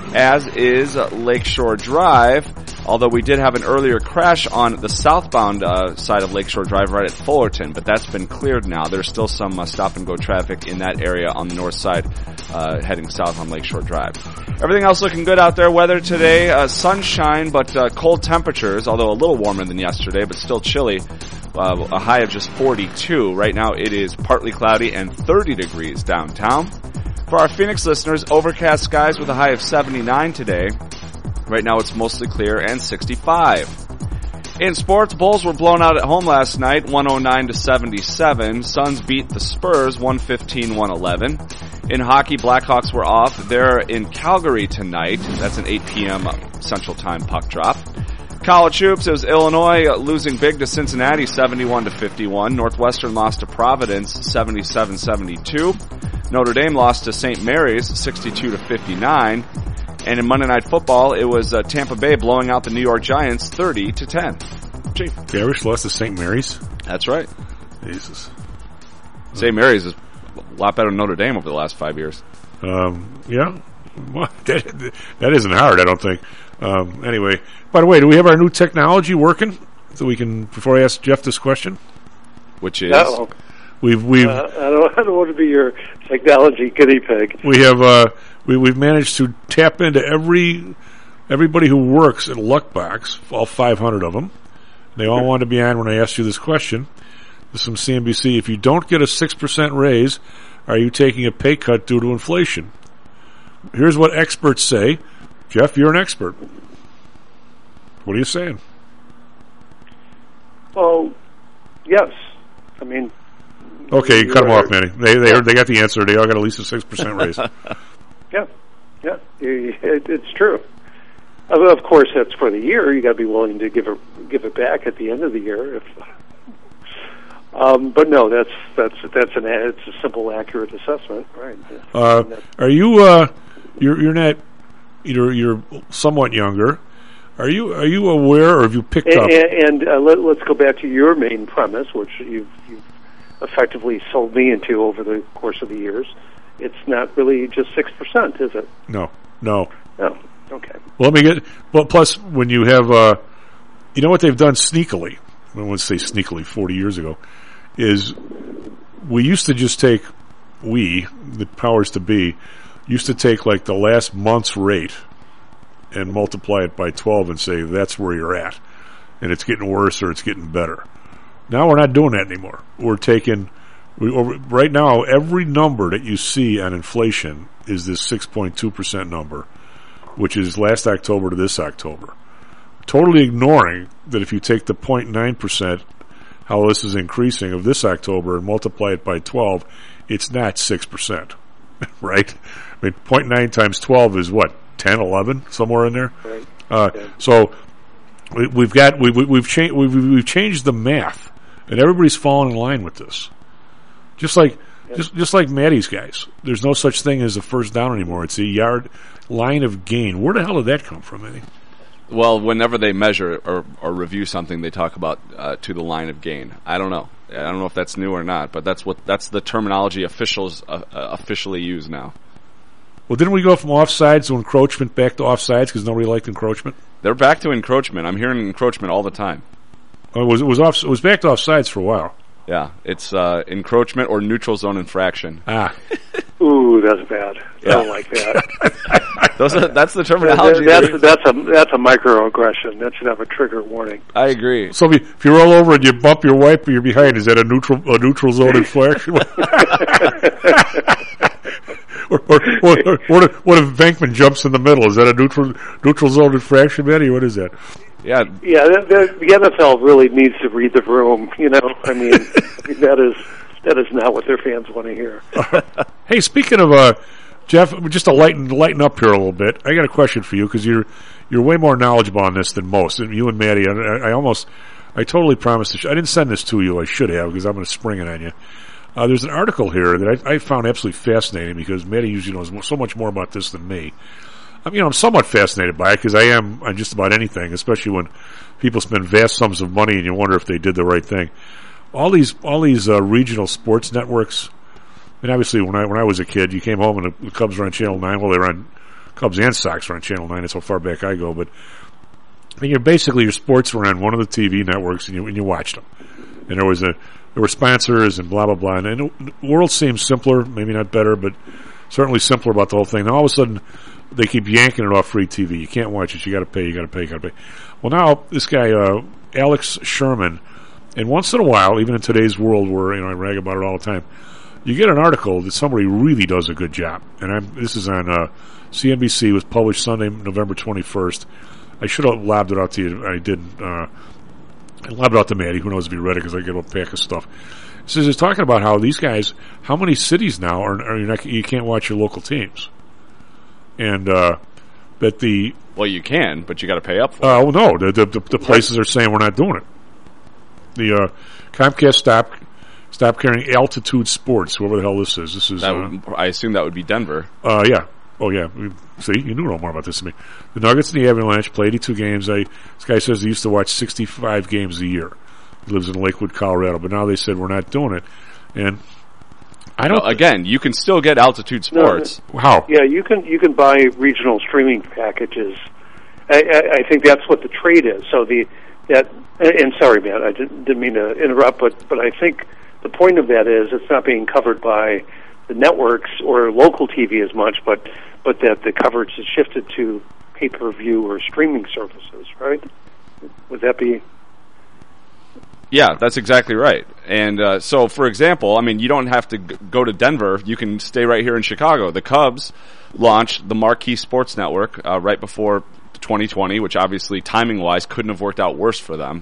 as is Lakeshore Drive, although we did have an earlier crash on the southbound side of Lakeshore Drive right at Fullerton, but that's been cleared now. There's still some stop-and-go traffic in that area on the north side heading south on Lakeshore Drive. Everything else looking good out there. Weather today, sunshine, but cold temperatures, although a little warmer than yesterday, but still chilly. A high of just 42. Right now it is partly cloudy and 30 degrees downtown. For our Phoenix listeners, overcast skies with a high of 79 today. Right now it's mostly clear and 65. In sports, Bulls were blown out at home last night, 109-77. Suns beat the Spurs, 115-111. In hockey, Blackhawks were off. They're in Calgary tonight. That's an 8 p.m. Central Time puck drop. College hoops, it was Illinois losing big to Cincinnati, 71-51. Northwestern lost to Providence, 77-72. Notre Dame lost to St. Mary's, 62-59. And in Monday Night Football, it was Tampa Bay blowing out the New York Giants, 30-10. Chief. The Irish lost to St. Mary's? That's right. Jesus. St. Mary's is a lot better than Notre Dame over the last 5 years. Yeah. Well, that isn't hard, I don't think. Anyway, by the way, do we have our new technology working? So we can, before I ask Jeff this question? Which is? No. We've I don't want to be your technology guinea pig. We have we've managed to tap into everybody who works at Luckbox, all 500 of them. They all want to be on when I asked you this question. This is from CNBC. If you don't get a 6% raise, are you taking a pay cut due to inflation? Here's what experts say. Jeff, you're an expert. What are you saying? Well, yes. I mean, okay, cut them off, Manny. They got the answer. They all got at least a 6% raise. Yeah, it's true. Of course, that's for the year. You got to be willing to give it back at the end of the year. But no, it's a simple, accurate assessment, right? Are you you're not you're somewhat younger? Are you aware, or have you picked up? And let's go back to your main premise, which you've effectively sold me into over the course of the years. It's not really just 6%, is it? No. Oh, okay. Well, plus when you have, you know what they've done sneakily, I wouldn't say sneakily 40 years ago, is we used to just take, the powers to be, used to take like the last month's rate and multiply it by 12 and say that's where you're at. And it's getting worse or it's getting better. Now we're not doing that anymore. We're taking, right now, every number that you see on inflation is this 6.2% number, which is last October to this October. Totally ignoring that if you take the 0.9%, how this is increasing of this October, and multiply it by 12, it's not 6%, right? I mean, 0.9 times 12 is what, 10, 11, somewhere in there? Right. So we've changed the math, and everybody's falling in line with this. Just like Maddie's guys. There's no such thing as a first down anymore. It's a yard line of gain. Where the hell did that come from, Eddie? Well, whenever they measure or review something, they talk about to the line of gain. I don't know. I don't know if that's new or not, but that's the terminology officials officially use now. Well, didn't we go from offsides to encroachment back to offsides because nobody liked encroachment? They're back to encroachment. I'm hearing encroachment all the time. It was back to offsides for a while. Yeah, it's encroachment or neutral zone infraction. Ooh, that's bad. I don't like that. That's the terminology. That's a microaggression. That should have a trigger warning. I agree. So if you roll over and you bump your wife or you're behind, is that a neutral zone infraction? or what if Venkman jumps in the middle? Is that a neutral zone infraction, Matty? What is that? Yeah. The NFL really needs to read the room. You know, I mean, that is not what their fans want to hear. Hey, speaking of Jeff, just to lighten up here a little bit, I got a question for you because you're way more knowledgeable on this than most. And you and Maddie, I totally promised I didn't send this to you. I should have because I'm going to spring it on you. There's an article here that I found absolutely fascinating because Maddie usually knows so much more about this than me. I'm somewhat fascinated by it because I am on just about anything, especially when people spend vast sums of money and you wonder if they did the right thing. All these regional sports networks. I mean, obviously, when I was a kid, you came home and the Cubs were on Channel 9. Well, they were on Cubs and Sox were on Channel 9. That's how far back I go. But I mean, basically your sports were on one of the TV networks, and you watched them. And there were sponsors and blah blah blah. And the world seems simpler, maybe not better, but certainly simpler about the whole thing. Now all of a sudden they keep yanking it off free TV. You can't watch it. You got to pay. You got to pay. You got to pay. Well, now this guy Alex Sherman, and once in a while, even in today's world where I rag about it all the time, you get an article that somebody really does a good job. And this is on CNBC. It was published Sunday, November 21st. I should have lobbed it out to you. I didn't. I lobbed it out to Maddie. Who knows if he read it, because I get a pack of stuff. So he's talking about how these guys, how many cities now you can't watch your local teams. And that the... Well, you can, but you got to pay up for it. Well, no. The places are saying we're not doing it. The Comcast stopped carrying Altitude Sports, whoever the hell this is. This is. I assume that would be Denver. Yeah. Oh, yeah. See, you knew more about this than me. The Nuggets and the Avalanche play 82 games. This guy says he used to watch 65 games a year. He lives in Lakewood, Colorado. But now they said we're not doing it. And I don't... Again, you can still get Altitude Sports. No, how? Yeah, you can buy regional streaming packages. I think that's what the trade is. So and sorry, Matt, I didn't mean to interrupt, but I think the point of that is it's not being covered by the networks or local TV as much, but that the coverage is shifted to pay-per-view or streaming services, right? Would that be... Yeah, that's exactly right. And so, for example, I mean, you don't have to go to Denver. You can stay right here in Chicago. The Cubs launched the Marquee Sports Network right before 2020, which obviously, timing-wise, couldn't have worked out worse for them.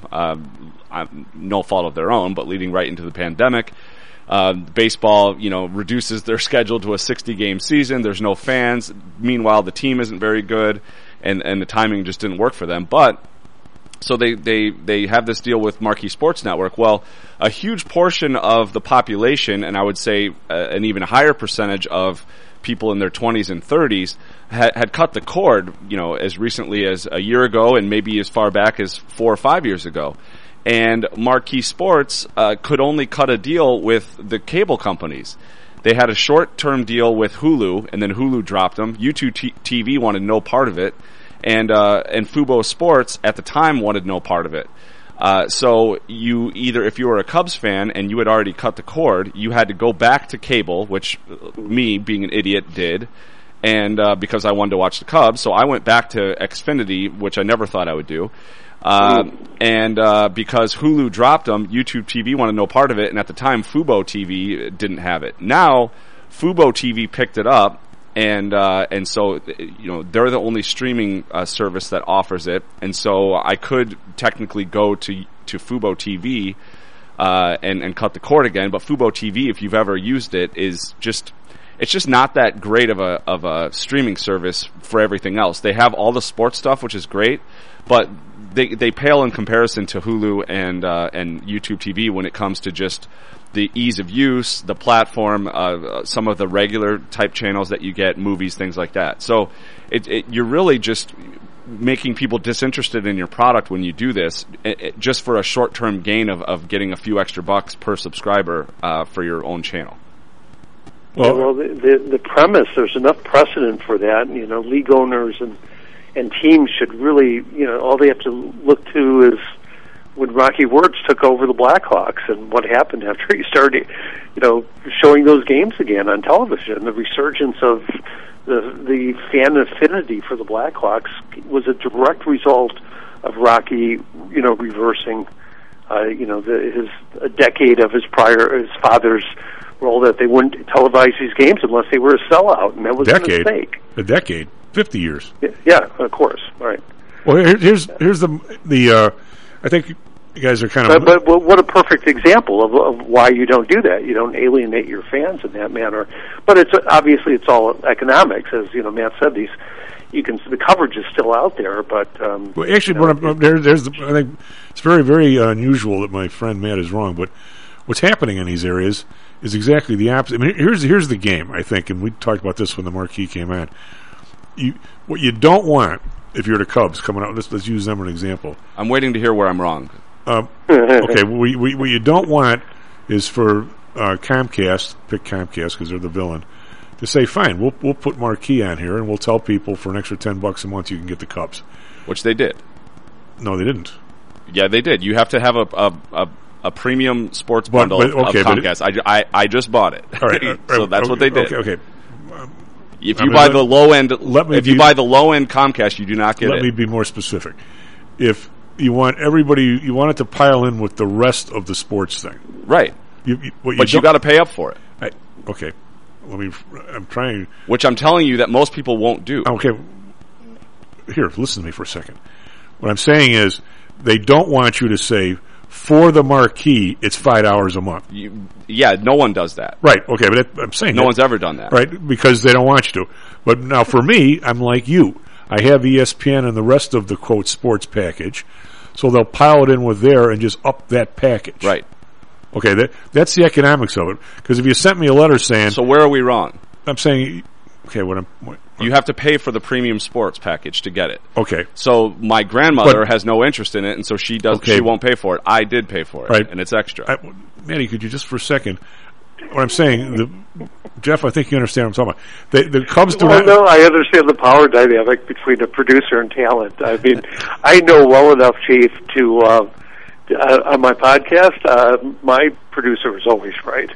No fault of their own, but leading right into the pandemic. Baseball, reduces their schedule to a 60-game season. There's no fans. Meanwhile, the team isn't very good, and the timing just didn't work for them. But so they have this deal with Marquee Sports Network. Well, a huge portion of the population, and I would say an even higher percentage of people in their 20s and 30s, had cut the cord, as recently as a year ago, and maybe as far back as 4 or 5 years ago. And Marquee Sports could only cut a deal with the cable companies. They had a short-term deal with Hulu, and then Hulu dropped them. YouTube TV wanted no part of it, and Fubo Sports at the time wanted no part of it. So you either, if you were a Cubs fan and you had already cut the cord, you had to go back to cable, which me, being an idiot, did, and because I wanted to watch the Cubs, so I went back to Xfinity, which I never thought I would do. And because Hulu dropped them, YouTube TV wanted no part of it, and at the time Fubo TV didn't have it. Now Fubo TV picked it up, and so they're the only streaming service that offers it, and so I could technically go to Fubo TV and cut the cord again. But Fubo TV, if you've ever used it, it's just not that great of a streaming service for everything else. They have all the sports stuff, which is great, but they pale in comparison to Hulu and YouTube TV when it comes to just the ease of use, the platform, some of the regular type channels that you get, movies, things like that. So you're really just making people disinterested in your product when you do this, just for a short-term gain of getting a few extra bucks per subscriber for your own channel. Well, the premise, there's enough precedent for that. League owners and teams should really, all they have to look to is when Rocky Wirtz took over the Blackhawks and what happened after he started, showing those games again on television. The resurgence of the fan affinity for the Blackhawks was a direct result of Rocky, reversing, a decade of his father's role that they wouldn't televise these games unless they were a sellout, and that was a mistake. A decade, 50 years. Yeah, of course. All right. Well, here's the I think you guys are kind of... But what a perfect example of why you don't do that. You don't alienate your fans in that manner. But it's all economics, as Matt said. The coverage is still out there, but well, actually, I think it's very, very unusual that my friend Matt is wrong. But what's happening in these areas is exactly the opposite. I mean, here's the game, I think, and we talked about this when the Marquee came on. What you don't want, if you're the Cubs coming out, let's use them as an example. I'm waiting to hear where I'm wrong. Okay, what you don't want is for Comcast, pick Comcast because they're the villain, to say, fine, we'll put Marquee on here and we'll tell people for an extra $10 a month you can get the Cubs. Which they did. No, they didn't. Yeah, they did. You have to have a premium sports bundle of Comcast. I just bought it. All right, so that's what they did. Okay. If you buy the low end, buy the low end Comcast, you do not get it. Let me be more specific. If you want everybody, you want it to pile in with the rest of the sports thing, right? But you got to pay up for it. Okay. I'm trying. Which I'm telling you that most people won't do. Okay. Here, listen to me for a second. What I'm saying is, they don't want you to say, for the Marquee, it's $5 a month. No one does that. Right, okay, but I'm saying no one's ever done that. Right, because they don't want you to. But now for me, I'm like you. I have ESPN and the rest of the, quote, sports package, so they'll pile it in with there and just up that package. Right. Okay, that's the economics of it. Because if you sent me a letter saying... So where are we wrong? I'm saying... Okay, you have to pay for the premium sports package to get it. Okay. So my grandmother has no interest in it, and so she does. Okay. She won't pay for it. I did pay for it, right. And it's extra. Manny, could you just for a second? What I'm saying, Jeff, I think you understand what I'm talking about. The Cubs do not. No, I understand the power dynamic between a producer and talent. I mean, I know well enough, Chief, to on my podcast, my producer is always right.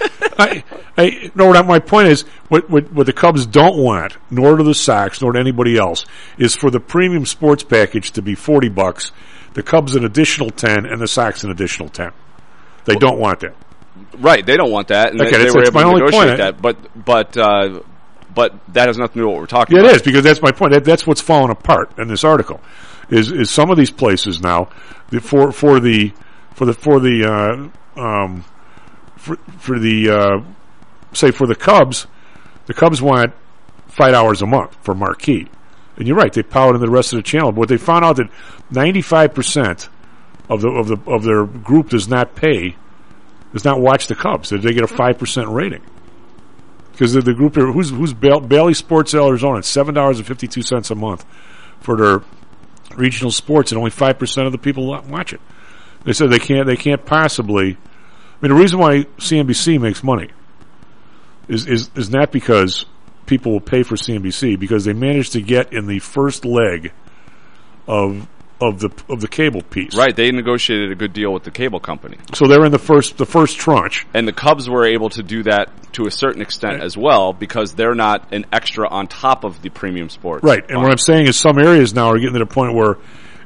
My point is, what the Cubs don't want, nor do the Sox, nor to anybody else, is for the premium sports package to be $40, the Cubs an additional 10, and the Sox an additional 10. They don't want that. Right, they don't want that, and they were able to negotiate that. But that has nothing to do with what we're talking about. It is, because that's my point. That's what's falling apart in this article. Is some of these places now for the Cubs want $5 a month for Marquee, and you're right. They pile it in the rest of the channel. But what they found out that 95% of their group does not watch the Cubs. They get a 5% rating because the group here, who's Bailey Sports Arizona, it's $7.52 a month for their regional sports, and only 5% of the people watch it. They said they can't possibly. I mean, the reason why CNBC makes money is not because people will pay for CNBC, because they managed to get in the first leg of the cable piece. Right, they negotiated a good deal with the cable company. So they're in the first tranche. And the Cubs were able to do that to a certain extent as well, because they're not an extra on top of the premium sports. Right, and what I'm saying is some areas now are getting to the point where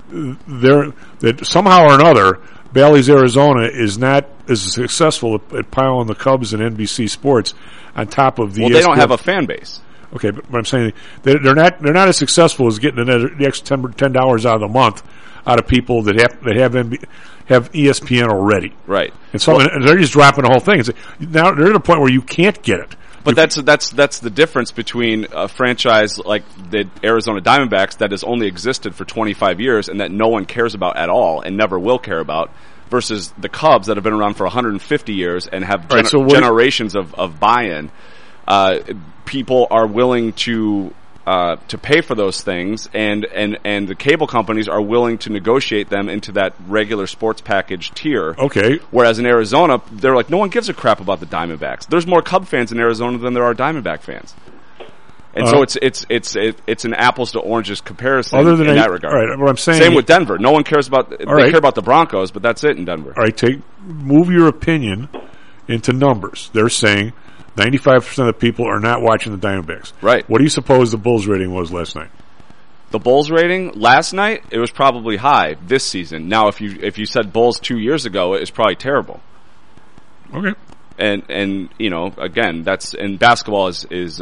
that somehow or another Bally's Arizona is not as successful at piling the Cubs and NBC Sports on top of the. Well, they don't have a fan base. Okay, but I'm saying they're not as successful as getting the extra $10 out of the month out of people that have ESPN already. Right, and so and they're just dropping the whole thing. Now they're at a point where you can't get it. But that's the difference between a franchise like the Arizona Diamondbacks that has only existed for 25 years and that no one cares about at all and never will care about, versus the Cubs that have been around for 150 years and have generations of buy-in. People are willing to pay for those things, and the cable companies are willing to negotiate them into that regular sports package tier. Okay. Whereas in Arizona, they're like, no one gives a crap about the Diamondbacks. There's more Cub fans in Arizona than there are Diamondback fans. And so it's an apples to oranges comparison in that regard. All right, what I'm saying. Same with Denver. No one cares about. They care about the Broncos, but that's it in Denver. All right, move your opinion into numbers. They're saying 95% of the people are not watching the Diamondbacks. Right. What do you suppose the Bulls rating was last night? The Bulls rating last night, it was probably high this season. Now, if you said Bulls 2 years ago, it was probably terrible. Okay. And again, that's and basketball is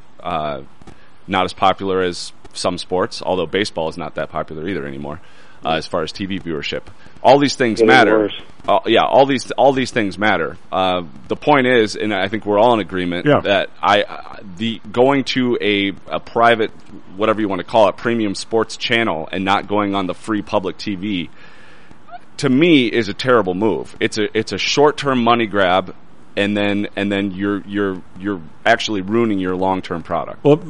not as popular as some sports, although baseball is not that popular either anymore as far as TV viewership. All these things matter. All these things matter. The point is, and I think we're all in agreement that going to a private, whatever you want to call it, premium sports channel and not going on the free public TV, to me, is a terrible move. It's a short-term money grab, and then you're actually ruining your long-term product. Well,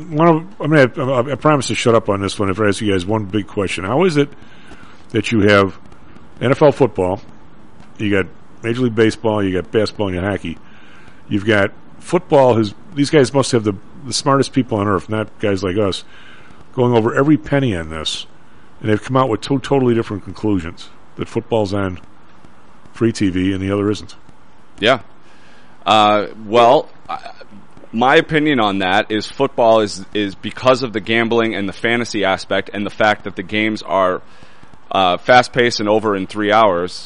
I promise to shut up on this one if I ask you guys one big question. How is it that you have NFL football, you got Major League Baseball, you got basketball, and you got hockey, you've got football has, these guys must have the smartest people on earth, not guys like us, going over every penny on this, and they've come out with two totally different conclusions, that football's on free TV and the other isn't. Yeah. My opinion on that is football is because of the gambling and the fantasy aspect and the fact that the games are fast-paced and over in 3 hours,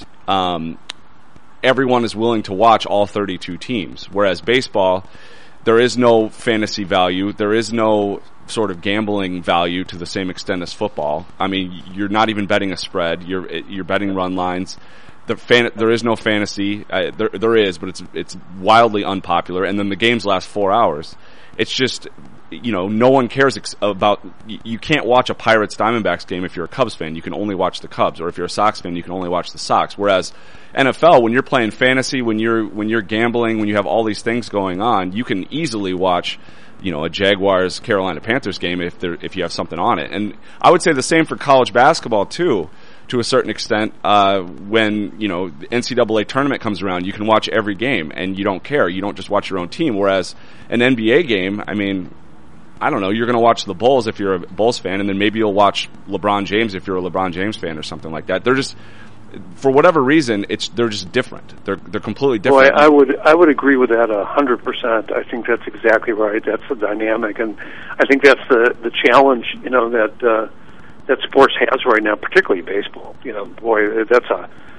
everyone is willing to watch all 32 teams. Whereas baseball, there is no fantasy value. There is no sort of gambling value to the same extent as football. I mean, you're not even betting a spread. You're betting run lines. There is no fantasy. There is, but it's wildly unpopular. And then the games last 4 hours. It's just, no one cares about. You can't watch a Pirates Diamondbacks game if you're a Cubs fan. You can only watch the Cubs, or if you're a Sox fan, you can only watch the Sox. Whereas NFL, when you're playing fantasy, when you're gambling, when you have all these things going on, you can easily watch, a Jaguars Carolina Panthers game if you have something on it. And I would say the same for college basketball too. To a certain extent, when, the NCAA tournament comes around, you can watch every game and you don't care. You don't just watch your own team. Whereas an NBA game, I mean, I don't know, you're going to watch the Bulls if you're a Bulls fan, and then maybe you'll watch LeBron James if you're a LeBron James fan or something like that. They're just, for whatever reason, they're just different. They're completely different. Well, I would agree with that 100%. I think that's exactly right. That's the dynamic, and I think that's the challenge, that sports has right now, particularly baseball. That's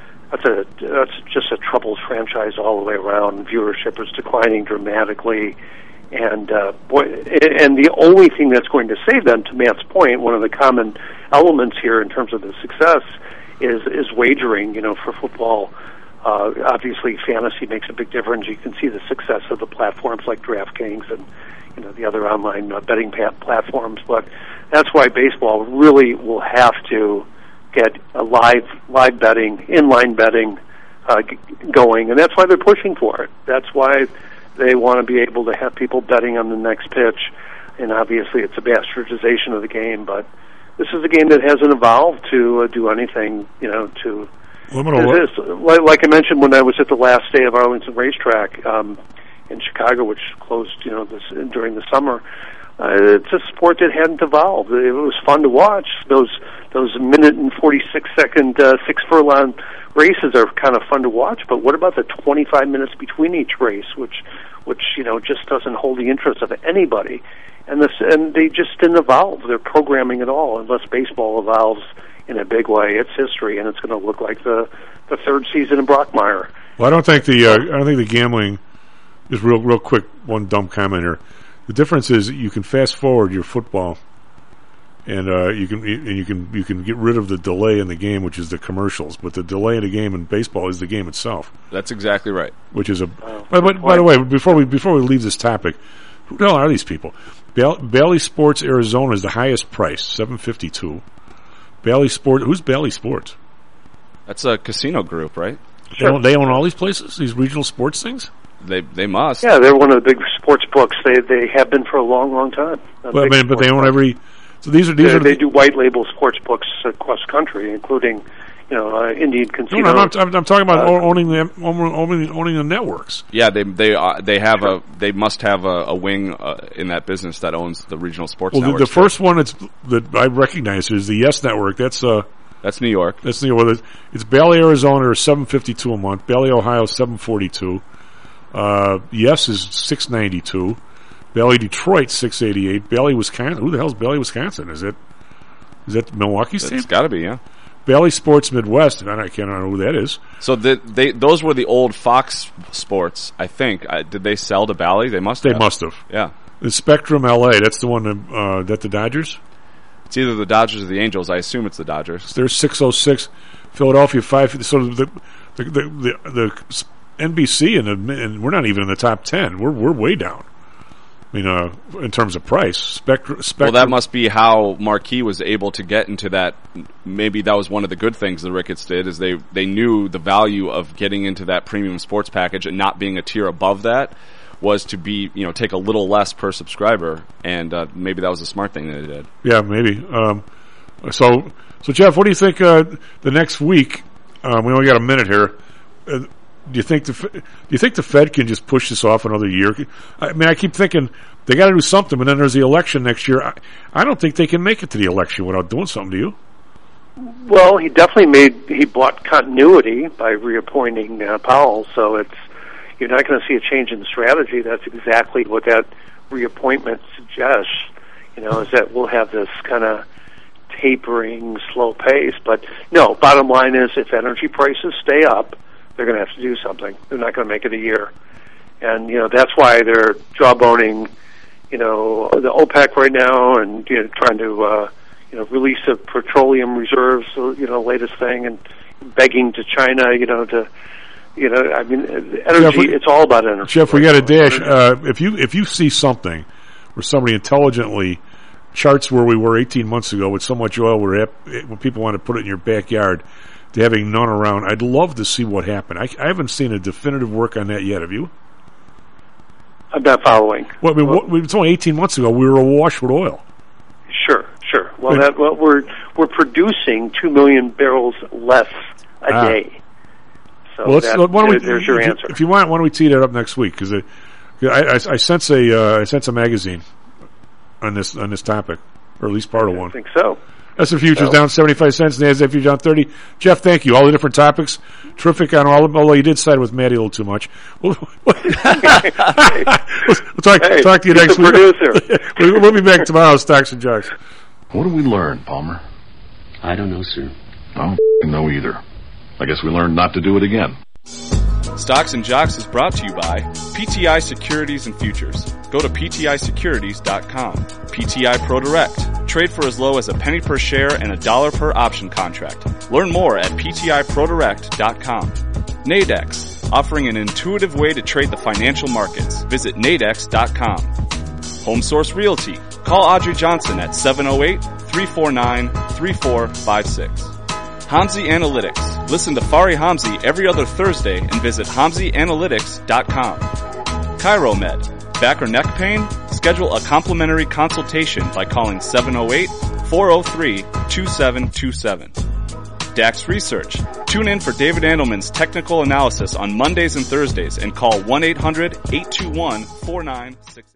just a troubled franchise all the way around. Viewership is declining dramatically, and and the only thing that's going to save them, to Matt's point, one of the common elements here in terms of the success is wagering. For football, obviously fantasy makes a big difference. You can see the success of the platforms like DraftKings and the other online betting platforms, but that's why baseball really will have to get a live betting, inline betting going, and that's why they're pushing for it. That's why they want to be able to have people betting on the next pitch, and obviously it's a bastardization of the game, but this is a game that hasn't evolved to do anything, to... Like I mentioned when I was at the last day of Arlington Racetrack, in Chicago, which closed, during the summer. It's a sport that hadn't evolved. It was fun to watch. Those minute and 46-second 6 furlong races are kind of fun to watch. But what about the 25 minutes between each race, which just doesn't hold the interest of anybody? And they just didn't evolve their programming at all. Unless baseball evolves in a big way, it's history, and it's going to look like the third season of Brockmire. Well, I don't think the gambling. Just real quick, one dumb comment here. The difference is you can fast forward your football, and you can get rid of the delay in the game, which is the commercials. But the delay in the game in baseball is the game itself. That's exactly right. Which is by the way, before we leave this topic, who the hell are these people? Bally Sports Arizona is the highest price, $752. Bally Sport. Who's Bally Sports? That's a casino group, right? Sure. They own all these places, these regional sports things. They must. Yeah, they're one of the big sports books. They have been for a long time. But they own every. So these are they do white label sports books across the country, including Indian Casino. No, I'm talking about owning the networks. Yeah, they must have a wing in that business that owns the regional sports. Well, networks. the first one that I recognize is the Yes Network. That's New York. That's New York. It's Bally, Arizona, is $752 a month. Bally, Ohio, $742. Yes is $692. Bally, Detroit, $688. Bally, Wisconsin. Who the hell's Bally, Wisconsin? Is that Milwaukee's team? It's got to be, yeah. Bally Sports Midwest, and I can't know who that is. So those were the old Fox Sports, I think. Did they sell to Bally? They must have. They must have. Yeah. The Spectrum LA, that's the one that the Dodgers? It's either the Dodgers or the Angels. I assume it's the Dodgers. There's 606. Philadelphia 5. So the NBC and we're not even in the top 10. We're way down. I mean, in terms of price, Spectrum. Well, that must be how Marquee was able to get into that. Maybe that was one of the good things the Ricketts did, is they knew the value of getting into that premium sports package and not being a tier above that was to be, take a little less per subscriber, and maybe that was a smart thing that they did. Yeah, maybe. So Jeff, what do you think the next week? We only got a minute here. Do you think the Fed can just push this off another year? I mean, I keep thinking they got to do something, but then there's the election next year. I don't think they can make it to the election without doing something. Do you? Well, he definitely bought continuity by reappointing Powell, so you're not going to see a change in strategy. That's exactly what that reappointment suggests, is that we'll have this kind of tapering, slow pace. But no, bottom line is if energy prices stay up, they're going to have to do something. They're not going to make it a year. And, that's why they're jawboning, the OPEC right now and, trying to, release the petroleum reserves, latest thing, and begging to China, energy, it's all about energy. Jeff, we got to dash. If you see something where somebody intelligently charts where we were 18 months ago with so much oil when people want to put it in your backyard to having none around, I'd love to see what happened. I haven't seen a definitive work on that yet. Have you? I'm not following. Well, it's only 18 months ago. We were awash with oil. Sure. Well, we're producing 2 million barrels less a day. So there's your answer. If you want, why don't we tee that up next week? Because I sense a magazine on this topic, or at least part of one. I think so. S&P futures down 75 cents, NASDAQ futures down 30. Jeff, thank you. All the different topics, terrific on all of them, although you did side with Maddie a little too much. We'll talk to you next week. We'll be back tomorrow, Stocks and Jocks. What did we learn, Palmer? I don't know, sir. I don't know either. I guess we learned not to do it again. Stocks and Jocks is brought to you by PTI Securities and Futures. Go to PTIsecurities.com. PTI ProDirect. Trade for as low as a penny per share and $1 per option contract. Learn more at PTIProDirect.com. Nadex, offering an intuitive way to trade the financial markets. Visit Nadex.com. HomeSource Realty. Call Audrey Johnson at 708-349-3456. Hamzy Analytics. Listen to Fari Hamzy every other Thursday and visit HamzyAnalytics.com. ChiroMed. Back or neck pain? Schedule a complimentary consultation by calling 708-403-2727. DAX Research. Tune in for David Andelman's technical analysis on Mondays and Thursdays and call 1-800-821-4968.